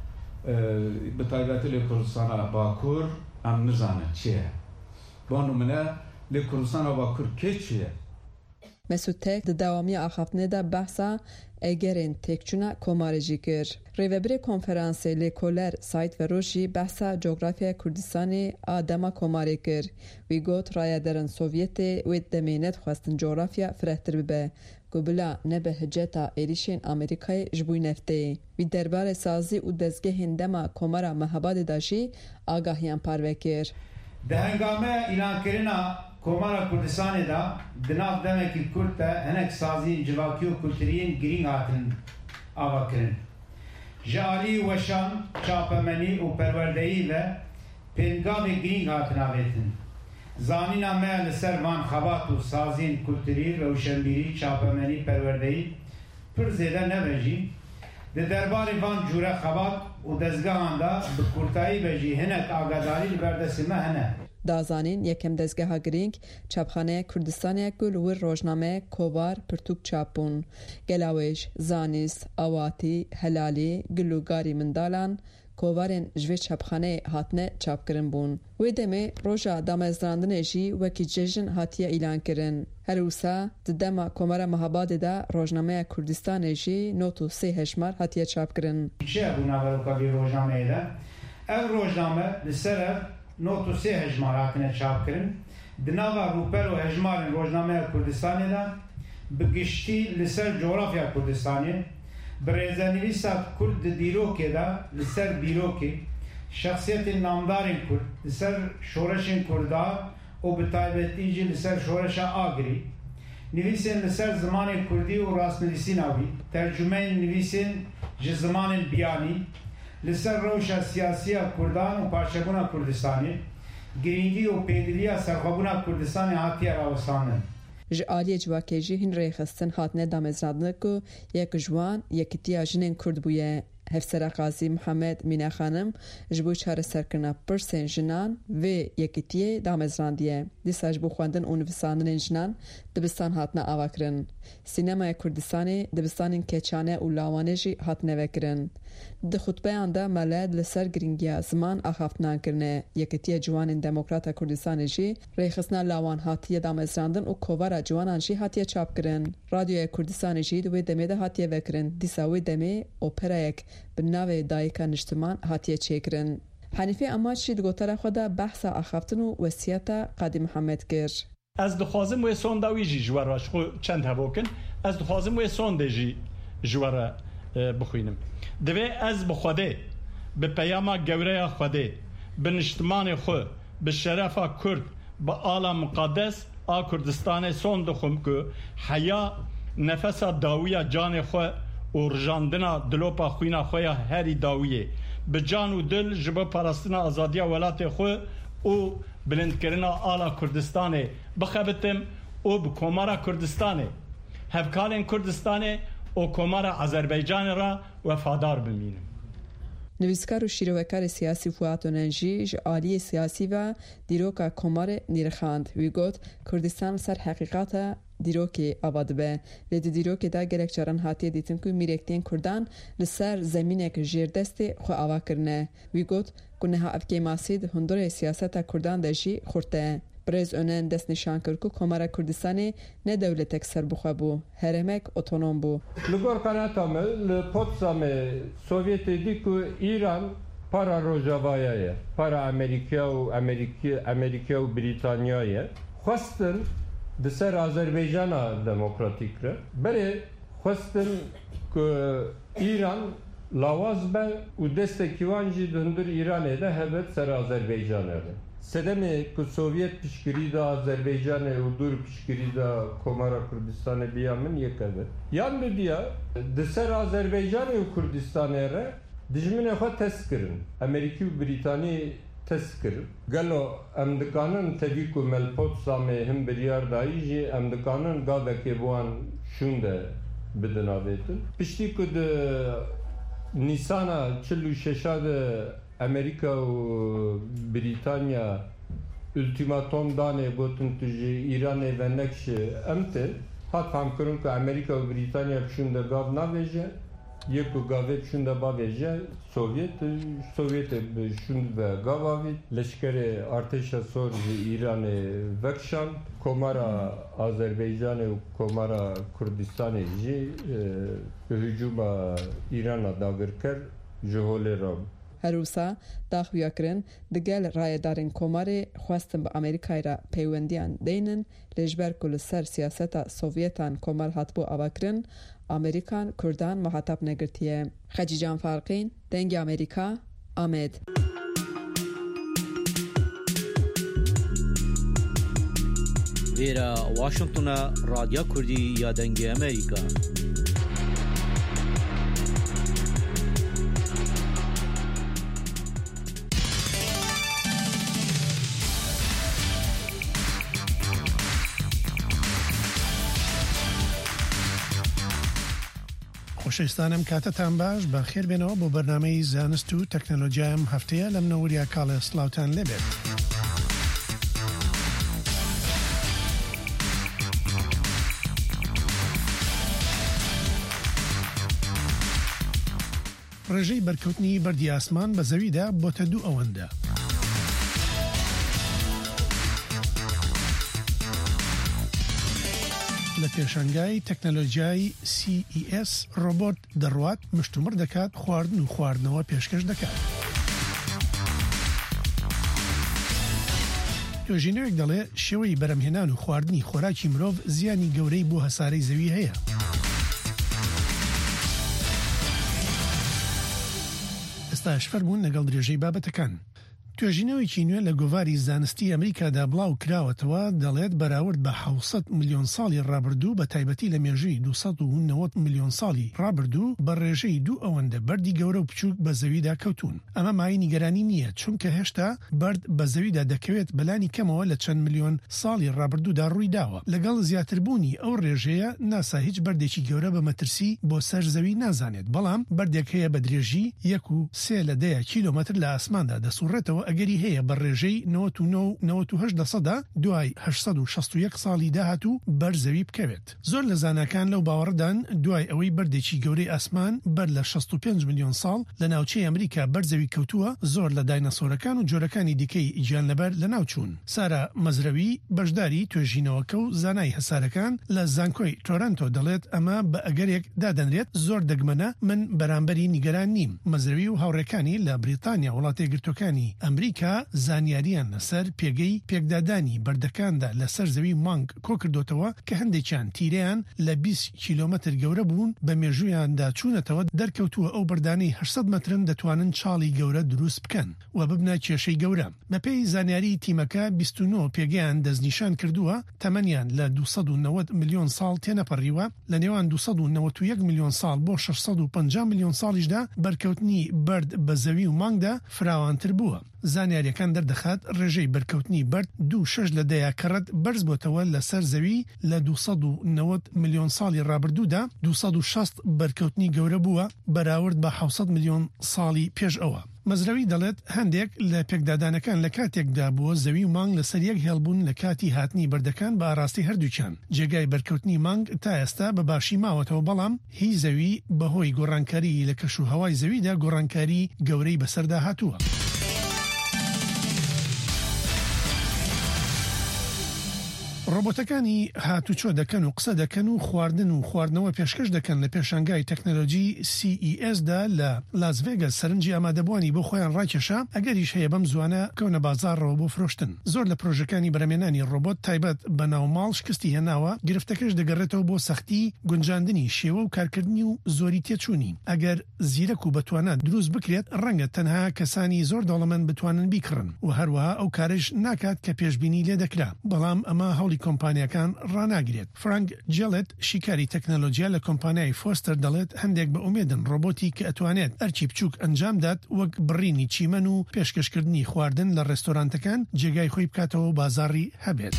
bi taybetî lê Kurdistana Bakur em nizanin çi ye. Bo numune lê Kurdistana Bakur kê çi ye? Mesut Tek di dawamiya axaftinê de behsa egerên têkçûna komarê jî kir. Rêveberê konferansê lêkoler Saîd Veroş jî behsa coğrafya Kurdistanê a dema komarê kir. Wî got rayaderên Sovyetê wê demê nedixwestin coğrafya firehtir bibe. Gobila nebe hiceta êrişên Amerîkayê ji bo neftê. Wî derbarê sazî û dezgehên dema komara Mehabadê de jî agahiyan parve kir. Di hengame îlankirina Komara Kurdistanê da di nav demekî Kurd de hinek saziyên civakî û kulturiyên girîng hatin avakirin. Ji alî weşan, çapemenî û perwerdeyî ve pêngavê girîng hatin avêtin. Zanîna me li ser van xebat û saziyên kulturî, rewşenbîrî, çapemenî, perwerdeyî pir zêde nebe jî di derbarê van cûre xebat û dezgehan da bi kurtayî ve jî hinek agadarî li berdestê me hene. Dazanîn yekem dezgeha girîng çapxaneya Kurdistanê ku li wir rojname kovar pirtûk çapbûn. Gela wê zanîst, awatî, helalî, gilûgarî mindalan kovarên ji vê çapxaneyê hatine çapkirin bûn. Wê demê roja damezrandinê jî wekî cejin hatiye îlankirin. Her wisa di dema Komara Mehabadê de Rojnameya Kurdistanê jî not û sê hejmar hatiye çapkirin. Çi bû naveroka vê rojnameyê de? Ev rojname li ser ev 93 هجمار هاتنه چاپ کرن دناوا روپر و هجمار روزنامه کردستان دا بگشتی لسر جغرافیا کردستانی برزنویسا کرد دیروکی دا لسر دیروکی شخصیت نامدار کرد لسر شورش کردا و بتایبتی جی لسر شورش آگری نویسین لسر زمان کردی و راست نویسین آوی ترجمه نویسین جی زمان بیانی لسر روشا سیاسی کردان و پاشبونا کردستانی گرینگی و پیدلیا سرخوابونا کردستانی هاتیه راوستانن ji aliyê civakê jî hin rêxistin hatine damezrandin ku yek jwan yekîtiya jinên Kurd bûye. Hevsera Qazî Mihemed Mîne Xanim ji bo çareserkirina pirsên jinan vê yekîtiyê damezrandiye. Dîsa ji bo xwendin û nivîsandinên jinan dibistan hatine avakirin. Sînemaya Kurdistanê dibistanên keçane û lawanê jî hatine vekirin. Di xutbeyan de Meled li ser giringiya ziman axaftinankirinê. Yekîtiya Ciwanên Demokrata Kurdistanê jî rêxistina lawan hatiye damezrandin û kovara ciwanan jî hatiye çapkirin. Radyoya Kurdistanê jî di wê demê de hatiye vekirin. Dîsa wê demê operayek bi navê Dayika Niştiman hatiye çêkirin. Henîfê Amaç jî di gotara xwe de behsa axaftin û wesiyeta Qadî Mihemed kir. Ez dixwazim wê sonda wî jî ji we re ji xwe çend hevok in. Ez dixwazim wê sondê jî ji we re bixwînim. Divê ez bi Xwedê, bi peyama gewreya Xwedê, bi niştimanê xwe, bi şerefa Kurd, bi ala muqaddes a Kurdistanê son dixwim ku heya nefesa dawiya canê xwe û rijandina dilopa xwîna xwe ya herî dawiyê bi can û dil ji bo parastina azadiya welatê xwe û bilindkirina ala Kurdistanê bixebitim û bi komara Kurdistanê hevkalên Kurdistanê û komara Azerbaycanê re wefadar bimînim. Nivîskar û şîrovekarê siyasî Fuat Onan jî ji aliyê siyasî ve dîroka komarê nîrixand. Wî got Kurdistan ser heqîqata dîrokê ava dibe. Lê di dîrokê de gelek caran hatiye dîtin ku mîrektiyên Kurdan li ser zemînek jêrdestê xwe ava kirine. Wî got ku niha evkê masî di hundirê siyaseta Kurdan de jî xurte. Birêz Onan dest nîşan kir ku komara Kurdistanê ne dewletek serbixwe bû, herêmek otonom bû. Li gor qenata me li Potsdamê Sovyetê dî ku İran para Rojavaya ye, para Amerîka û Brîtanya ye. Xwestin di ser Azerbaycana demokratîk re. Berê xwestin ku İran lawaz be û destekî wan jî di hundir Îranê de hebet ser Azerbaycanê re. Sedemê ku Sovyet piştgirî da Azerbaycanê û dur piştgirî da komara Kurdistanê biya min yek evet. Yan bidiya di ser Azerbaycanê û Kurdistanê re dijminê xwe test kirin. Amerîkî û Brîtanî test kirin. Gelo em dikanin tevî ku Melpotsdamê hin biryar dayî jî em dikanin gavekê bi wan şûn de bidin avêtin. Piştî ku di Nîsana 46 de Amerika û Brîtanya ultimatom danê gotin tu ji Îranê ve nekşi em tê hat famkirin ku Amerika û Brîtanya şûn de gav navêje yek ku gavê şûn de bavêje Sovyetê bi şûn ve gav avît leşkerê artêşa sor ji Îranê vekşand komara Azerbaycanê û komara Kurdistanê jî hücuma İran'a dagir kir ji holê re. Herûsa daxuya kirin di gel rayedarên komarê xwestin bi Amerîkayê re peywendiyan deynin lê ji ber ku li ser siyaseta Sovyetan komar hatibû avakirin Amerîkan Kurdan muhatap negirtiye. Xecî Can Farqîn, Dengê Amerîka, Amed. Vêra Washingtona Radya Kurdî ya Dengê Amerîka. خۆشەویستانم کاتتان باش بە خێر بێنەوە بۆ بەرنامەی زانست و تەکنەلۆژیایم هەفتەیە لەم نەوەریا کاڵە سلااوان لێبێت. ڕێژەی بەرکەوتنی بەردی ئاسمان بە زەویدا بۆتە دوو ئەوەندە. لە پێشانگای تەکنەلۆژیای CES ڕۆبۆت دەڕوات مشتومڕ دەکات خواردن و خواردنەوە پێشکەش دەکات. توێژینەوەک دەڵێ شێوەی بەرەمهێنان و خواردنی خۆراکی مرۆڤ زیانی گەورەی بۆ هەسارەی زەوی هەیە. ئێستاش فەرمونون لەگەڵ درێژەی بابەتەکان. توێژینەوەیکی نوێ لە گۆڤاری زانستی ئەمریکادا بڵاو کراوەتەوە دەڵێت بەراورد بە 700 ملیۆن ساڵی ڕابردوو بە تایبەتی لە مێژووی 290 ملیۆن ساڵی ڕابردوو بە ڕێژەی دوو ئەوەندە بەردی گەورە و بچووک بە زەویدا کەوتون. ئەمە مای نیگەرانی نییە چونکە هێشتا بەرد بە زەویدا دەکەوێت بەلانی کەمەوە لە چەند ملیۆن ساڵی ڕابردوودا ڕووی داوە. لەگەڵ زیاتربوونی ئەو ڕێژەیە ناسا هیچ بەردێکی گەورە بە مەترسی بۆ سەر زەوی نازانێت، بەڵام بەردێک هەیە بە درێژی 1.3 کیلۆمەتر لە ئاسماندا دەسوڕێتەوە ئەگەری هەیە بە ڕێژەی 99.8 دوای 861 ساڵی داهاتوو بەرزەوی بکەوێت. زۆر لە زانکان لەو باوەڕدان دوای ئەوەی بەردێکی گەورەی ئاسمان بەر لە 65 ملیۆن ساڵ لە ناوچەی ئەمریکا بەرزەوی کەوتووە، زۆر لە داینەسۆرەکان و جۆرەکانی دیکەی گیانلەبەر لە ناوچوون. سارا مەزرەوی بەشداری توێژینەوەکە و زانای هەسارەکان لە زانکۆی تۆرۆنتۆ دەڵێت ئەمە بە ئەگەرێک دادەنرێت زۆر دەگمەنە، من بەرامبەری نیگەران نیم. مەزرەوی و هاوڕێکانی لە بریتانیا وڵاتی یەکگرتووەکانی ئەمریکا زانیاریان لەسەر پێگەی پێکدادانی بەردەکاندا لەسەر زەوی مانگ کۆکردوتەوە کە هەندێکیان تیرەیان لە 20 کیلۆمەتر گەورە بوون، بە مێژوویاندا چوونەتەوە دەرکەوتووە ئەو بەردانەی 800 مەترن دەتوانن چاڵی گەورە دروست بکەن و ببنە کێشەی گەورە. بەپێی زانیاری تیمەکە 29 پێگەیان دەستنیشان کردووە، تەمەنیان لە 290 ملیۆن ساڵ تێنەپەڕیوە، لە نێوان 291 ملیۆن ساڵ بۆ 650 ملیۆن ساڵیشدا بەرکەوتنی بەرد بە زەوی و مانگدا فراوانتر بووە. زانیاریەکان دەردەخات ڕێژەی بەرکەوتنی بەرد 2.6 لە دەیاکەڕەت بەرز بۆتەوە لەسەر زەوی لە 290 ملیۆن ساڵی ڕابردوودا 260 بەرکەوتنی گەورە بووە بەراورد بە 700 ملیۆن ساڵی پێش ئەوە. مەزرەوی دەڵێت هەندێک لە پێکدادانەکان لە کاتێکدا بووە زەوی و مانگ لەسەر یەک هێڵبوون لە کاتی هاتنی بەردەکان بە ئاراستی هەردووچان. جێگای بەرکەوتنی مانگ تا ئێستا بە باشی ماوەتەوە، بەڵام هی زەوی بەهۆی گۆڕانکاری لە کەش و هەوای زەویدا گۆڕانکاری گەورەی بەسەردا هاتووە. ڕۆبۆتەکانی هاتوچۆ دەکەن و قسە دەکەن و خواردن و خواردنەوە پێشکەش دەکەن لە پێشانگای تەکنەلۆژی CESدا لە لاس ڤێگاس سەرنجی ئامادەبوانی بۆ خۆیان ڕاکێشا، ئەگەریش هەیە بەم زوانە کەونە بازاڕەوە بۆ فرۆشتن. زۆر لە پرۆژەکانی بەرەمێنانی ڕۆبۆت تایبەت بە ناوماڵ شکستی هێناوە، گرفتەکەش دەگەڕێتەوە بۆ سەختی گونجاندنی شێوە و کارکردنی و زۆری تێچوونی. ئەگەر زیرەک و بتوانات دروست بکرێت، ڕەنگە تەنها کەسانی زۆر دەوڵەمەند بتوانن بیکڕن و هەروەها ئەو کارش ناکات کە پێشبینی لێ دەکرا، بەڵام ئەمە هەوڵی کۆمپانیەکان ڕاناگرێت. فرانک جێلت شیکاری تەکنەلۆژیا لە کۆمپانیای فۆستەر دەڵێت هەندێک بە ئومێدن ڕۆبۆتی کە ئەتوانێت ئەرچی بچووک ئەنجامدات، وەک بڕینی چیمەن و پێشکەشکردنی خواردن لە ڕێستۆرانتەکان جێگای خۆی بکاتەوە و بازاڕی هەبێت.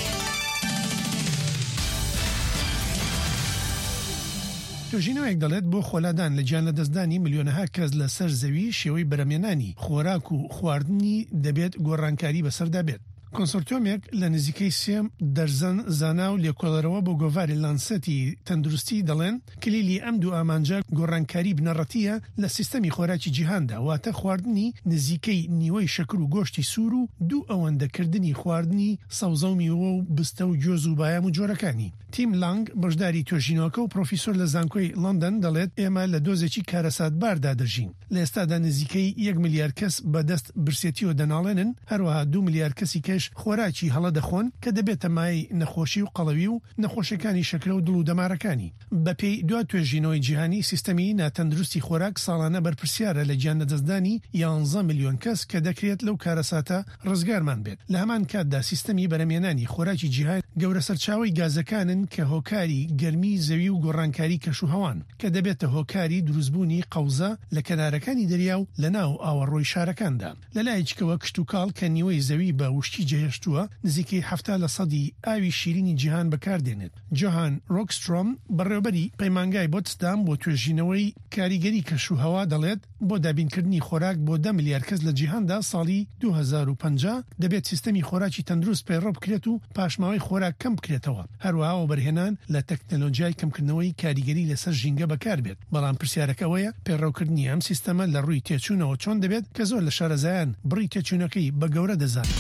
توێژینەوەیەک دەڵێت بۆ خۆلادان لە گیان لە دەستدانی ملیۆنەها کەس لە سەر زەوی شێوەی بەرەمێنانی خۆراک و خواردنی دەبێت گۆڕانکاری بەسەردا بێت. کۆنسۆرتۆمێک لە نزیکەی 3 دەرزەن زانا و لێکۆڵەرەوە بۆ گۆڤاری لانسەتی تەندروستی دەڵێن کلیلی ئەم دوو ئامانجە گۆڕانکاری بنەڕەتیە لە سیستەمی خۆراکی جیهاندا، واتە خواردنی نزیکەی نیوەی شەکر و گۆشتی سوور و دوو ئەوەندەکردنی خواردنی سەوزە و میوە و بستە و گوێز و بایام و جۆرەکانی. تیم لانگ بەشداری توێژینەوەکە و پرۆفیسۆر لە زانکۆی لەندەن دەڵێت ئێمە لە دۆزێکی کارەساتباردا دەژین. لە ئێستادا نزیکەی 1 ملیار کەس بەدەست برسێتیەوە دەناڵێنن، هەروەها 2 ملیار کەسی کەش خۆراکی هەڵە دەخۆن کە دەبێتە مای نەخۆشی و قەڵەوی و نەخۆشەکانی شەکرە و دڵ و دەمارەکانی. بەپێی دو توێژینەوەی جیهانی سیستەمی ناتەندروستی خۆراک ساڵانە بەرپرسیارە لە گیان لەدەستدانی 11 ملیۆن کەس کە دەکرێت لەو کارەساتە ڕزگارمان بێت. لە هەمان کاتدا سیستەمی بەرەمێنانی خۆراکی جیهان گەورە سەرچاوی گازەکانن کە هۆکاری گەرمی زەوی و گۆڕانکاری کەش و هەوان، کە دەبێتە هۆکاری دروستبوونی قەوزە لە کەنارەکانی دەریا و لە ناو ئاوەڕۆی شارەکاندا. لەلایەکەوە کشت و کاڵ کە نیوەی زەوی بە وشتی جێهێشتووە نزیکەی 70% ئاوی شیرینی جیهان بەکاردێنێت. جۆهان ڕۆکسترۆم بەڕێوەبەری پەیمانگای بۆتسدام بۆ توێژینەوەی کاریگەری کەش و هەوا دەڵێت بۆ دابینکردنی خۆراک بۆ 10 ملیار کەس لە جیهاندا ساڵی 2050 دەبێت سیستەمی خۆراکی تەندروست پەیڕۆ بکرێت و پاشماوەی خۆراک کەم بکرێتەوە. هەروەها وەبەرهێنان لە تەکنەلۆژیای کەمکردنەوەی کاریگەری لەسەر ژینگە بەکار بێت. بەڵام پرسیارەکەوەیە پەیڕۆکردنی ئەم سیستەمە لە ڕووی تێچوونەوە چۆن دەبێت کە زۆر لە شارەزایان بڕی تێچوونەکەی بە گەورە دەزانن.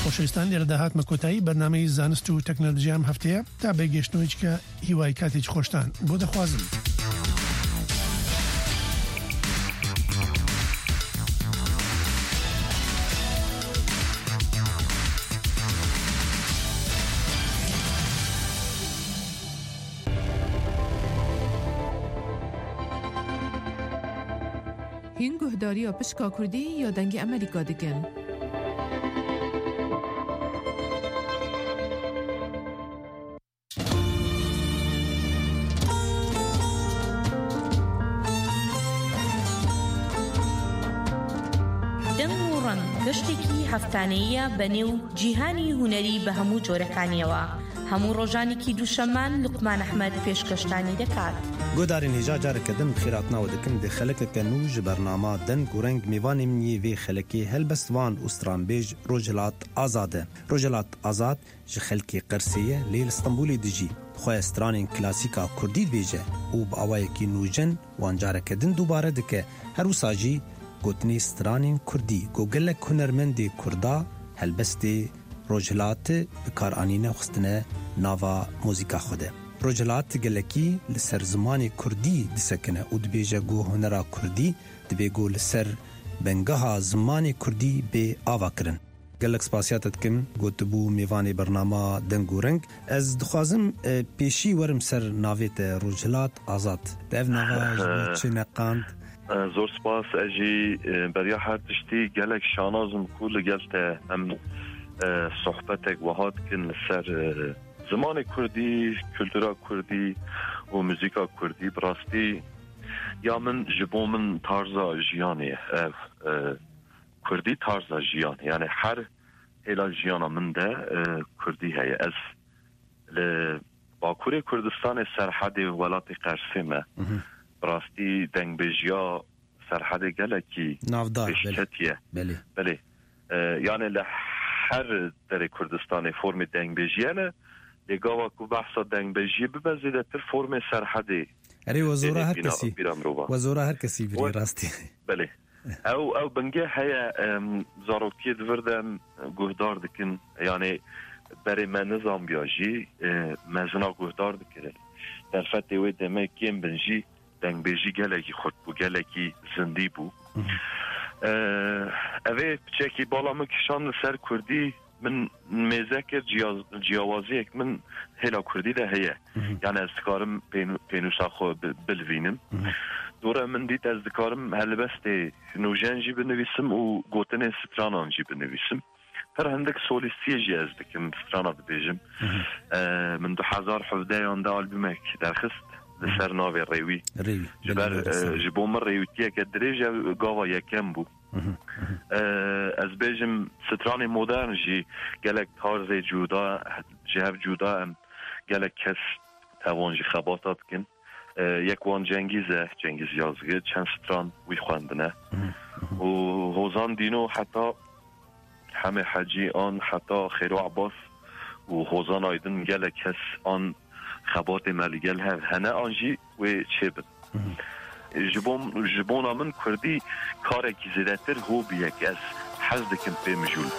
خۆشەویستان لێرە داهاتمە کۆتایی بەرنامەی زانست و تەکنۆلۆژیام هەفتەیە تا بێگەشتنەوەی کە هیوای کاتێکی خۆشتان بۆ دەخوازم. هین گهداری پشکا کردی یا دنگ امریکا دکن. دەنگوڕن گەشتێکی هەفتانەیە بەنێو جیهانی هونەری بە هەموو جۆرەکانیەوە. هەموو ڕۆژانێکی دووشەمان لوقمان ئەحمەد پێشکەشتانی دەکات. گۆدارین هێژا جارەکەدن خێراتناوە دەکەن دێ خەلەکەکە نو ji بەرنامە دەنگ و رەنگ میوانê min yê vê xelekê helbestvan û stranbêj Rojhilat Azad e. Rojhilat Azad ji xelkê Qersê ye lê li Stenbolê dijî. Xwe stranên klasîka Kurdî dibêje û bi awayekî nûjen wan carekedin dubare dike. Her wisa jî gotinê stranên Kurdî got gelek hunermendê Kurda helbestê Rojhilatê bi karanîne xistine nava muzîka xwe de. Rojhilat gelekî li ser zimanê Kurdî disekine û dibêje got hunera Kurdî dibe got li ser bengeha zimanê Kurdî bê ava kirin. Gelek spasiya te dikim gotibû mêvanê bernama deng û reng. Ez dixwazim pêşî werim ser navê te Rojhilat Azad. Ev nava ji çi neqand? Zor spas ez jî beriya her tiştî gelek şanazim ku li gel te em sohbetek wiha dikin li ser zimanê Kurdî, kültura Kurdî û müzîka Kurdî bi rastî ya min ji bo min tarza jiyanê ev Kurdî tarza jiyan yani her hêla jiyana min de Kurdî heye. Ez li Bakurê Kurdistanê serhedê welatê Qersê me bi rastî dengbêjiya serhedê gelekî pêşketiye. Belê yani li her derê Kurdistanê formê dengbêjiye ne lêgava ku behsa dengbêjiyê bibe zêdetir formê serhedê. Erê wezora her kesî wezora her kesî birî rastî. Belê ew bingê heye zarokiyê divir de guhdar dikin yani berê me nizanbiya jî mezina guhdar dikirin. Derfetê wê demekên bin jî dengbêjî gelekî xurt bû gelekî zindî bû. Evê piçekî bala min kişand li ser Kurdî min mêzekir ciyawaziyek min hêla Kurdî de heye. Yani ez dikarim pênûsa xwe bilvînim. Dora min dît ez dikarim helbestê nûjen jî binivîsim û gotinên stranan jî binivîsim. Her hindik solîstiyê jî ez dikim strana dibêjim. Min 2017 de albûmek derxist li ser navê Rêwî. Ji ber ji bo min rêwîtiyeke dirêj ev gava yekem bû. Ez bêjim stranê modern jî gelek tarzê cuda ji hev cuda em gelek kes tevan jî xebata dikin. Yek wan Cengiz e Cengiz Yazgı çend stran wî xwendine û hozan dîno heta hemê hecî an heta Xêro Abbas û hozan aydin gelek kes an xebatê me li gel hev hene an jî wê çêbin. Ji bona min Kurdî karekî zêdetir hobiyek ez hez dikim pê mijûl.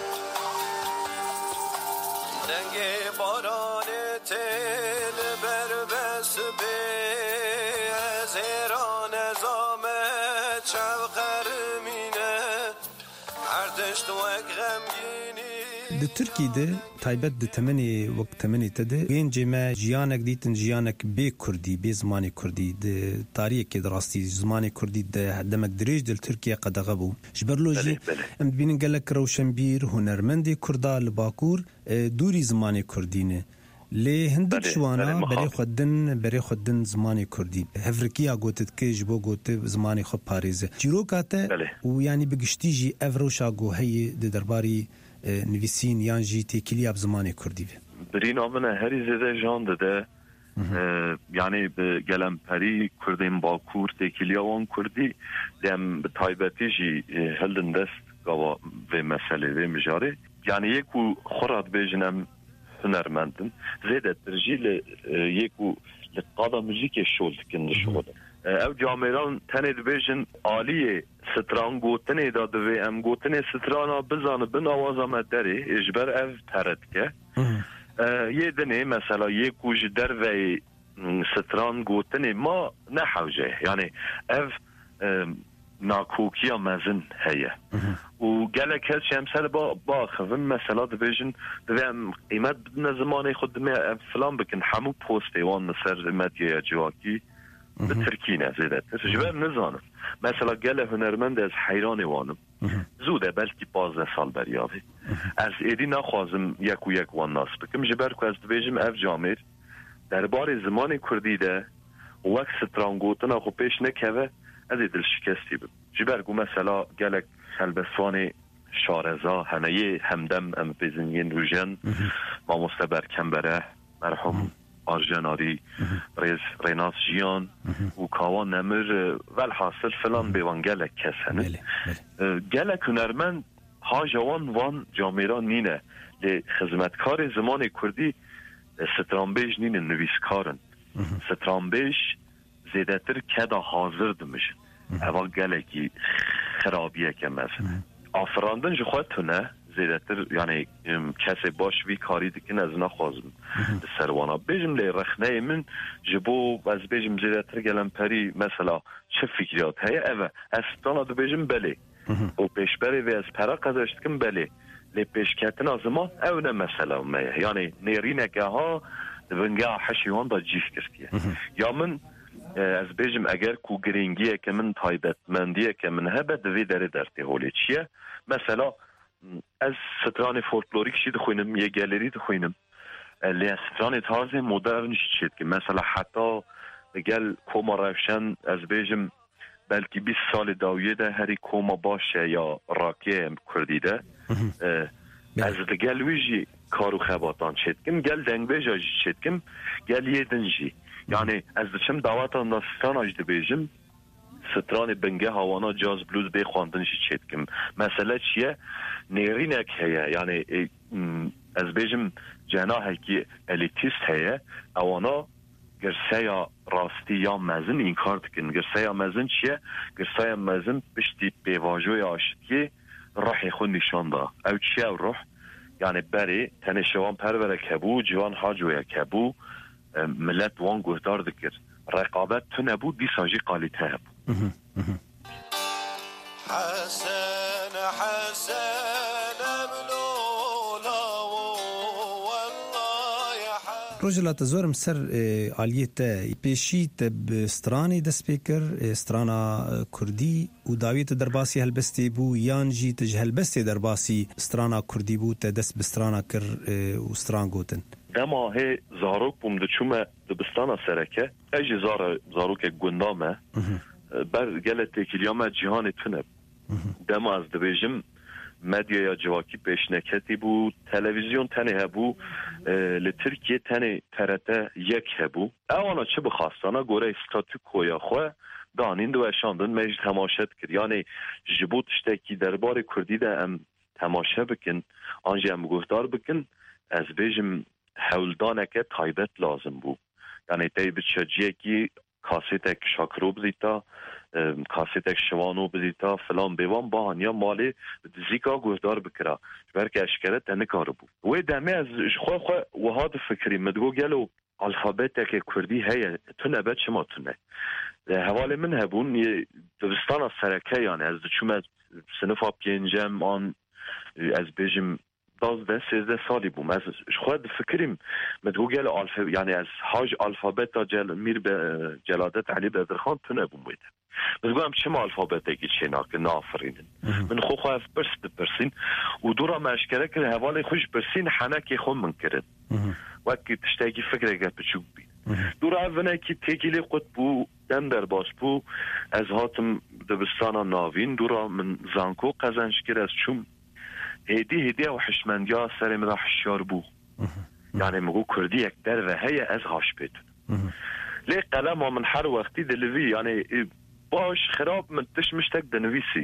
Dengê baranê têl berbes bê ez hêran ezame çev xermîne her tişt wek xemgînî. Di Tirkiyê de taybet di temenê wek temenê te de gêncê me jiyanek dîtin jiyanek bê Kurdî bê zimanê Kurdî di tariyekê de rastî zimanê Kurdî de demek dirêj di Tirkiye qedexe bû. Ji ber lo jî em dibînin gelek rewşenbîr hunermendê Kurda li Bakur dûrî zimanê Kurdî ne. Lê hindik şiwana berê xwe din zimanê Kurdî. Hevrikiya gotidike ji bo gotê zimanê xwe parêze. Çîroka te û yanî bi giştî jî ev rewşa goheyê di derbarî nivîsîn yan jî têkiliya bi zimanê Kurdî ve. Birîna min e herî zêde jan dide yani bi gelemperî Kurdên Bakur têkiliya wan Kurdî dem bi taybetî jî hildin dest gava vê meselê vê mijarê yani yek û xwe dibêjin em hunermendin zêdetir jî li yek û li qada muzîkê şol dikin li şoda. او جامعران تنه دبیجن عالیه ستران گوتنه دا دوی ام گوتنه سترانا بزانه بن آواز آمد داره اجبر او ترد که یه دنه مثلا یه کوش در وی ستران گوتنه ما نحوجه یعنی او ناکوکی مزن هیه و گله کس شمسر با خوون مثلا دبیجن دوی ام قیمت بدن زمانه خود دمه فلان بکن همو پوسته وان نصر مدیه جواکی به ترکی نه زیده جبر نزانم مثلا گله هنرمند از حیران وانم زوده بلکی 15 سال بریاوی از ایدی نخوازم یک و یک وان ناس بکم جبر که از دبیجم اف جامعه درباره زمان کردی ده وقت سترانگوتن اخو پیش نکوه از ایدل شکستی بم جبر گو مثلا گله خلبسوان شارزا هنیه همدم ام بزنین روژن ما مستبر کمبره مرحوم آرژناری ریناس جیان و کاوان نمر والحاصل فلان بیوان گلک کس هنه گلک هنرمند ها جوان وان جامعه نینه لی خدمتکار زمان کردی سترانبیج نینه نویسکارن سترانبیج زیده تر کدا حاضر دمشن اول گلکی خرابیه که مثلا آفراندن جو خواهد تونه زیده تر یعنی کسی باش وی کاری دکن از نخوازم سروانا بیجم لی رخنه من جبو از بیجم زیده تر گلم پری مثلا چه فکریات هیا اوه از ستانا دو بیجم بله و پیشبری وی از پرا قدرشت کم بله لی پیشکتن آزمان او نه مثلا میه یعنی نیرینکه ها دبنگه حشیوان دا جیف کردیه یا من از بیجم اگر کو گرینگیه که من تایبت مندیه که من هبه دوی داره درتی هولی چیه مثلا از ستران فولکلوریک شید خوینم یه گالری خوینم لی ستران تارز مدرن شید که مثلا حتی بگل کوما روشن از بیجم بلکی 20 سال داویه ده هری کوما باشه یا راکیه کردی ده از گل ویجی کارو خباتان شید کم گل دنگ بیجا شید کم گل یه دنجی یعنی از دچم دعوتان ناستان اجده بیجم ستران بنگه هوانا جاز بلوز بخواندن شید کم مسئله چیه نیرینک هیه یعنی از بیجم جناحی که الیتیست هیه اوانا گرسه یا راستی یا مزن این کار دکن گرسه یا مزن چیه گرسه یا مزن پشتی بیواجوی آشتی روحی خود نشان دا او چیه او روح یعنی بری تنشوان پروره کبو جوان حاجوی کبو ملت وان گهدار دکر رقابت تو نبود دی ساجی قالیته هبو حسن حسن ملولا والله يا حسن روجلات زورم سر آلیت پیشیت بسترانی دست پیکر استرانا کردی و داویت درباسی هلبستی بو یان جیت هلبستی درباسی استرانا کردی بو تا دست بسترانا کر و استران گوتن دما هی زاروک بوم دچومه دبستانا سرکه اجی زاروک گندامه بر گله تکیلیام جهان تونه دما از دبیجم مدیا یا جواکی پیشنکتی بو تلویزیون تنه هبو لترکیه تنه ترته یک هبو اوانا چه بخواستانا گوره استاتو کویا خواه دانین دو اشاندن میج تماشت کرد یعنی جبوت شتکی دربار کردی ده ام تماشه بکن آنجا ام گفتار بکن از بیجم حولدانکه تایبت لازم بو یعنی تایبت شجیه کی کاسیتک شاکرو بزیتا کاسیتک شوانو بزیتا فلان بیوان با هنیا مالی زیکا گوهدار بکرا برکه اشکره تنه کارو بو و دمه از خواه وحاد فکری مدگو گلو الفابتک کردی هیا تونه بد شما تونه حواله من هبون دبستان سرکه یعنی از چوم سنفا پینجم آن از بیجم 12-13 سالی بوم از خود فکریم مدگوگل یعنی از حاج الفابت تا میر به جلادت علی بدرخان تونه بوم بیده مدگوهم چما الفابت اگی چینا که نافرینن من خواه برس بپرسین و دورا مشکره که حوالی خوش برسین حنکی خون من کرد وکی تشتاگی فکر اگر بچوک بید دورا اوونه که تیگیلی قد بو دم در باس بو از هاتم دبستانا ناوین دورا من زانکو قزنشگر از چوم هدی و حشمندیا سر مدا حشیار بو یعنی مگو کردی یک در و هی از هاش بیتون لی قلم و من هر وقتی دلوی یعنی باش خراب من تشمشتک دنویسی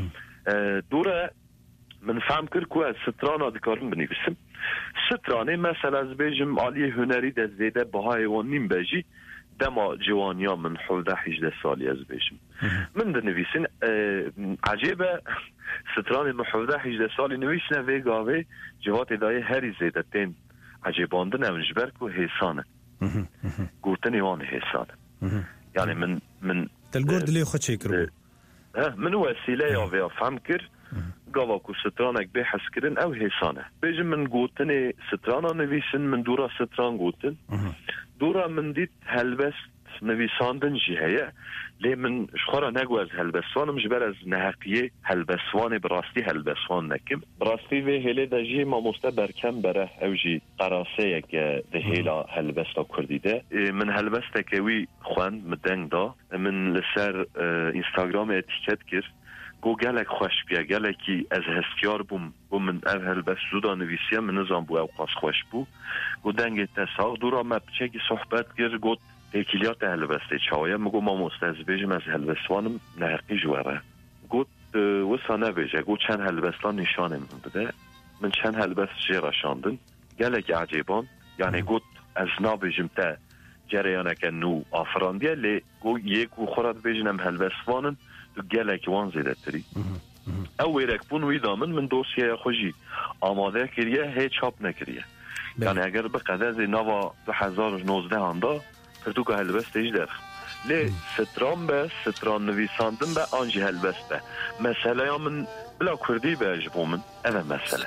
دوره من فهم کرد که از ستران آدکارم بنویسم سترانه مثلا از بیجم عالی هنری در زیده بهای و نیم بیجی دما جوانیا من 17-18 سالی از بیشم من دنویسین عجیبه ستران من 17-18 سالی نویسنه وی گاوه جوات دای هری زیده تین عجیبانده نمجبر که حیسانه گوتن ایوان حیسانه یعنی من دلگور دلی خود چه کرو من وسیله یا وی افهم کر گاوا کو سترانک به حس کرن او حیسانه بیجم من گوتن سترانا نویسن من دورا ستران گوتن دورا من دید هلبست نویساندن جیهیه لی من شخورا نگو از هلبسوانم جبر از نحقیه هلبسوان براستی هلبسوان نکم براستی وی هلی دا جی ما مسته برکم بره او جی قراسه یک ده هیلا هلبستا کردیده من هلبستا که وی خوان مدنگ دا من لسر اینستاگرام اتیکت کرد گو گلک خوش بیا گلکی از هستیار بوم من او هلبس زودا نویسیه من نظام بو او قاس خوش بو گو دنگ تساق دورا مبچه صحبت کرد گو تکیلیات هلبسته چاویه مگو ما مستعز بیجم از هلبسوانم نحقی جواره گوت وسانه بیجه گو چند هلبستان نشانه من بده من چند هلبست جیره شاندن گلک عجیبان یعنی گوت از نا بیجم تا جریانه که نو آفراندیه لی گو یکو خورد بیجنم هلبسوانن تو گلک وان زیده تری او ویرک بون ویدامن من دوسیه خوشی آماده کریه هی چاپ نکریه یعنی اگر به قدر نوا 2019 هنده پرتو که هلبست ایش درخ لی ستران به ستران نویساندن به آنجی هلبست به مسئله یا من بلا کردی به اجبو من اوه مسئله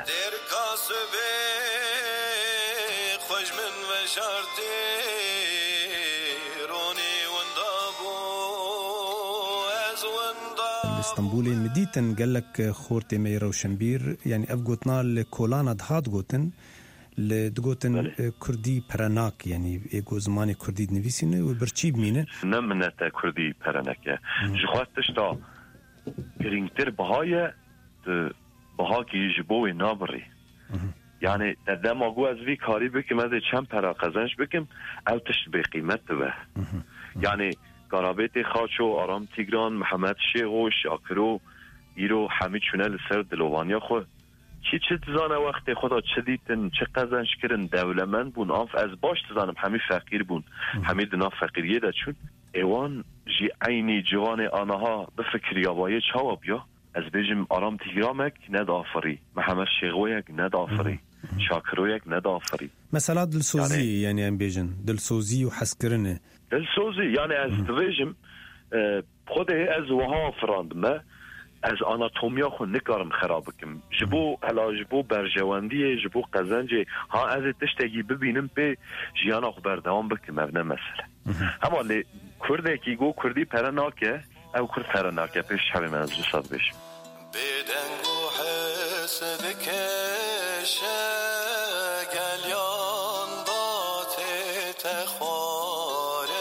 خوش من و شرطی رونی وندابو از وندابو اسطنبول مدیتن گلک خورتی می روشنبیر یعنی اف گوتنا لکولانا دهات گوتن لدگوتن کردی پرناک یعنی ایگو زمانی کردی نویسینه و برچی بمینه نمنته کردی پرناکه جخواستش تا گرینگتر بهای بها که جبوی نابری یعنی دما گو از وی کاری بکم از چند پرا قزنش بکم او تشت به قیمت به یعنی قرابت خاچو آرام تیگران محمد شیغو شاکرو ایرو همه چونه لسر دلوانیا خود چه تزانه وقت خدا چه دیتن چه قزنش کرن دولمند بون آف از باش تزانم همه فقیر بون همه دنا فقیریه دا چون ایوان جی عینی جوان آنها بفکر یابایه چاوا بیا از بیجم آرام تیگرامک ندافری محمد شیغویک ندافری شاکرویک ندافری مثلا دلسوزی یعنی ام بیجن دلسوزی و حس کرنه دلسوزی یعنی از بیجم خوده از وها فراندمه از آناتومیا خود نکارم خراب کم جبو حالا جبو برجواندیه جبو قزنجه ها از تشتگی ببینم به جیانا خو بردوام بکم او نه مسئله اما لی کرده کی گو کردی پرناکه او کرد پرناکه پیش شبه من از رساد بشم بدنگو حسد کشه گلیان دات تخواره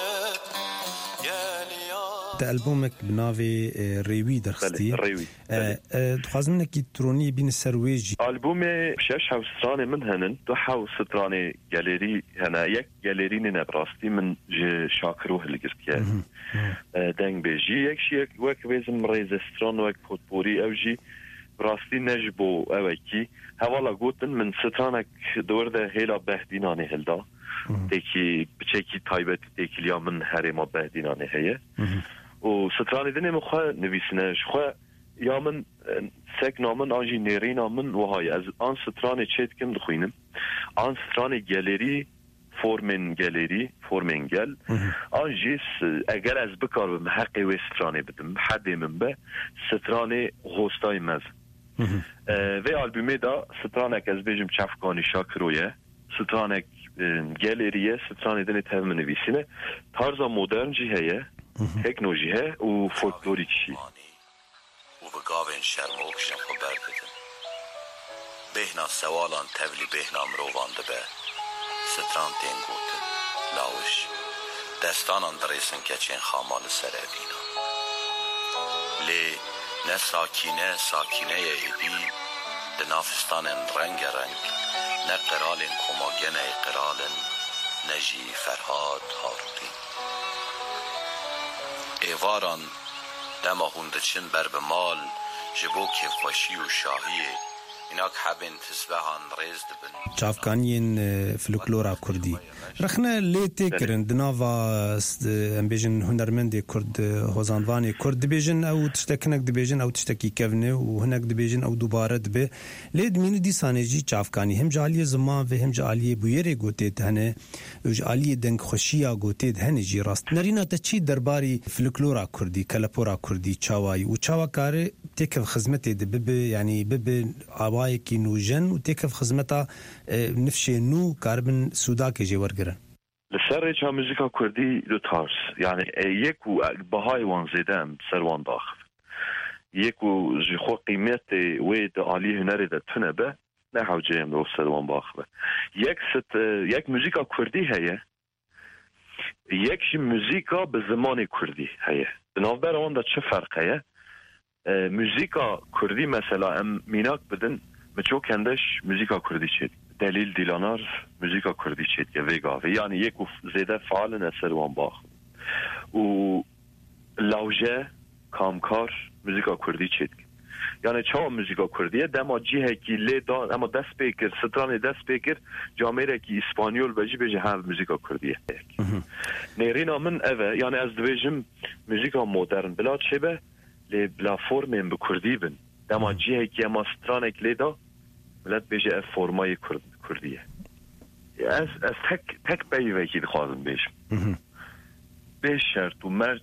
ده البومك بناوي ريوي درختي ريوي دخوازم نكي تروني بين سرويجي البومي شش حو ستراني من هنن دو حو ستراني جاليري هنا يك جاليري نبراستي من شاكرو هلقرتيا دنگ بيجي يك شي وك بيزم ريزستران وك بوتبوري اوجي براستي نجبو اوكي هوالا قوتن من سترانك دور ده هيلا بهديناني هلدا تيكي بچيكي تايبت تيكي ليا من هرما بهديناني هي و ستراني دني مخوا نويسنش خوا يا من سك نامن آنجي نيري نامن وهاي از آن ستراني چيت كم دخوينم آن ستراني گاليري فورمن گاليري فورمن گل آن جيس اگر از بكار بمحقي و ستراني بدم حدي من به ستراني غوستاي مز و آلبومي دا سترانك از بيجم چفقاني شاكرويه سترانك گاليريه ستراني دني تهم نويسينه تارزا مودرن جيهيه تکنولوژیه و فولکلوریکی و به گاوین شرموک شنخو برددن بهنا سوالان تولی بهنا مروانده به ستران تینگوتن لاوش دستانان دریسن کچین خامال سرابینا لی نه ساکینه ایدی دنافستان رنگ نه قرال کماگن قرال نجی فرهاد هاروتی ایواران دما هندچن بر به مال جبو که خوشی و شاهیه ایناک حبین تسبهان ریز دبن چافکانین فلکلورا کردی رخنه لیتی کرن دناوا امبیجن هنرمند کرد هوزانوانی کرد دبیجن او تشتکنک دبیجن او تشتکی کفنه و هنک دبیجن او دوباره دبی لید مینو دی سانجی چافکانی هم جالی زمان و هم جالی بویری گوتید هنه و جالی دنگ خوشیا گوتید هنه جی راست نرینا تا چی درباری فلکلورا کردی کلپورا کردی چاوایی و چاوکاره تکف خدمتی دبی یعنی ببی آوای کی نوجن و تکف خدمتا نفشه نو کاربن سودا که جوار گرن لسر چه موسیقی کردی دو تارس یعنی یک و بهای وان زیدم سروان داخل یک و جخو قیمت وید عالی هنری ده تنه به نه حوجه رو سروان باخ به یک موسیقی کردی هیه یک موسیقی به زمان کردی هیه بنابر آن ده چه فرقه موسیقی کردی مثلا ام میناک بدن مچو کندش موسیقی کردی چید دلیل دیلانار موسیقی کردی چید که ویگاوی یعنی یک زیده فعال نصر وان باخ و لوجه کامکار موسیقی کردی چید یعنی چه موسیقی کردیه دما جیه کی لیدان اما دست بیکر ستران دست بیکر جامعه کی اسپانیول بجی هر موسیقی کردیه نیرینا من اوه یعنی از دویجم موسیقی مدرن بلا چه به لی بلا فرمیم بکردی بن دما جیه کی اما ستران لیدا ولات بیجه فرمای کردیه از تک بیوه کی دخوازم بیشم بیش شرط و مرج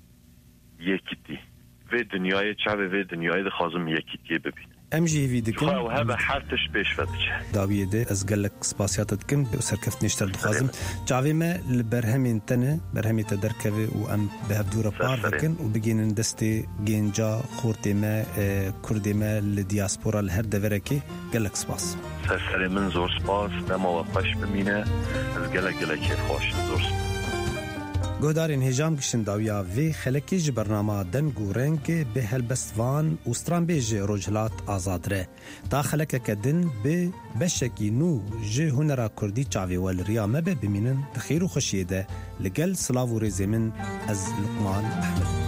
یکی دی و دنیای چه و دنیای دخوازم یکی دی ببین امجی ویدکن و هبه حرتش بیش فتشه داویده از گلک سپاسیاتت کن به سرکفت نشتر دخوازم چاوی ما لبرهمین تنه برهمی تدرکوه و ام به هفدور پار دکن و بگینن دستی گینجا خورتی ما کردی ما لدیاسپورا لهر دورکی گلک سپاس سرسری من زور سپاس دما و خوش بمینه از گلک خوش زور سپاس گودارین هجام گشتن داویا وی خلکی ج برنامه دنگو رنگ به هلبستوان اوستران بیج روجلات آزادره تا خلک کدن به بشکی نو ج هنرا کردی چاوی ول ریا مبه بمینن خیر و خوشیده لگل سلاو و رزمن از لقمان احمد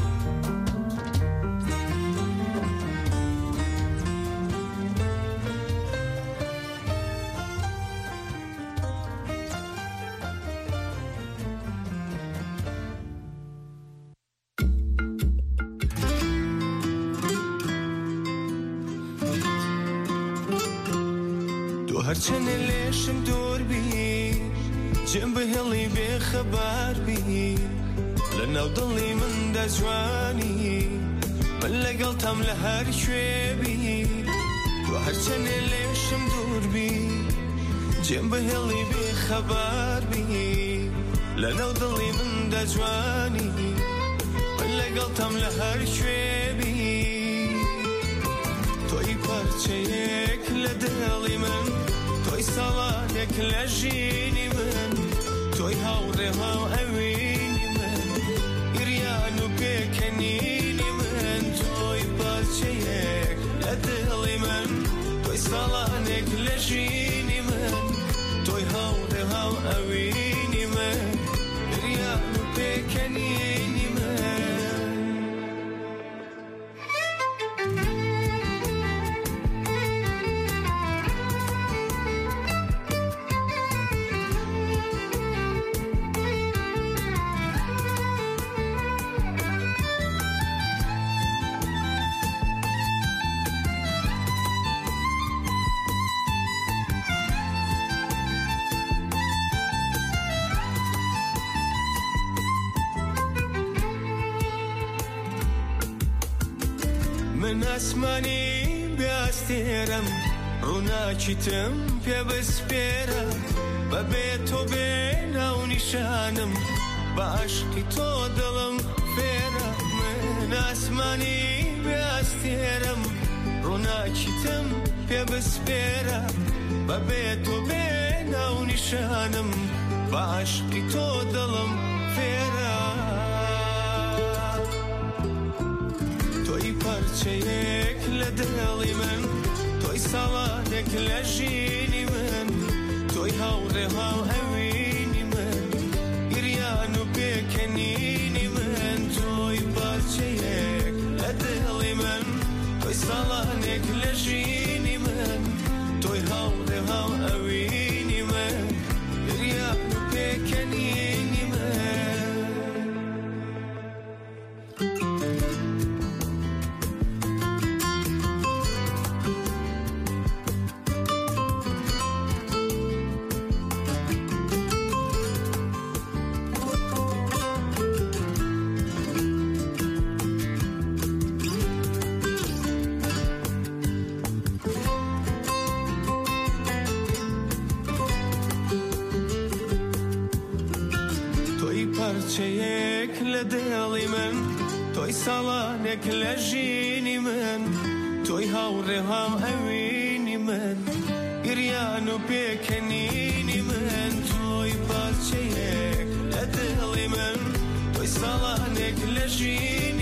هرچن لیشم دور بی جنب هلی بی خبر بی لناو دلی من دا جوانی من لگل تم لهر شوی بی تو هرچن لیشم دور بی جنب هلی بی خبر بی لناو دلی من دا جوانی من لگل تم لهر شوی بی توی پرچه یک لدلی من توی سالانک لجینی من توی هاوره ها اوینی من ایریانو بکنینی من توی بچه یک لدلی من توی سالانک لجینی من توی هاوره ها اوینی من ایریانو بکنینی من من اسمانی بیاستیرم رونا چیتم پی بسپیرم و به تو بیناو نشانم با عشقی تو دلم فیرم من اسمانی بیاستیرم رونا چیتم پی بسپیرم و به تو بیناو نشانم با عشقی تو دلم فیرم توی پرچه یک لدلی من توی سالانک لجینی من توی هاوره ها اوینی من ایریانو بکنینی من توی پرچه یک لدلی من توی سالانک لجینی من لدڵی من تۆی ساڵانێک لە ژینی من تۆی هاوڕێها ئەوینی من گریان و پێکەنینی من تۆی پارچەیەک لە دڵی من تۆی ساڵانێک لە ژینی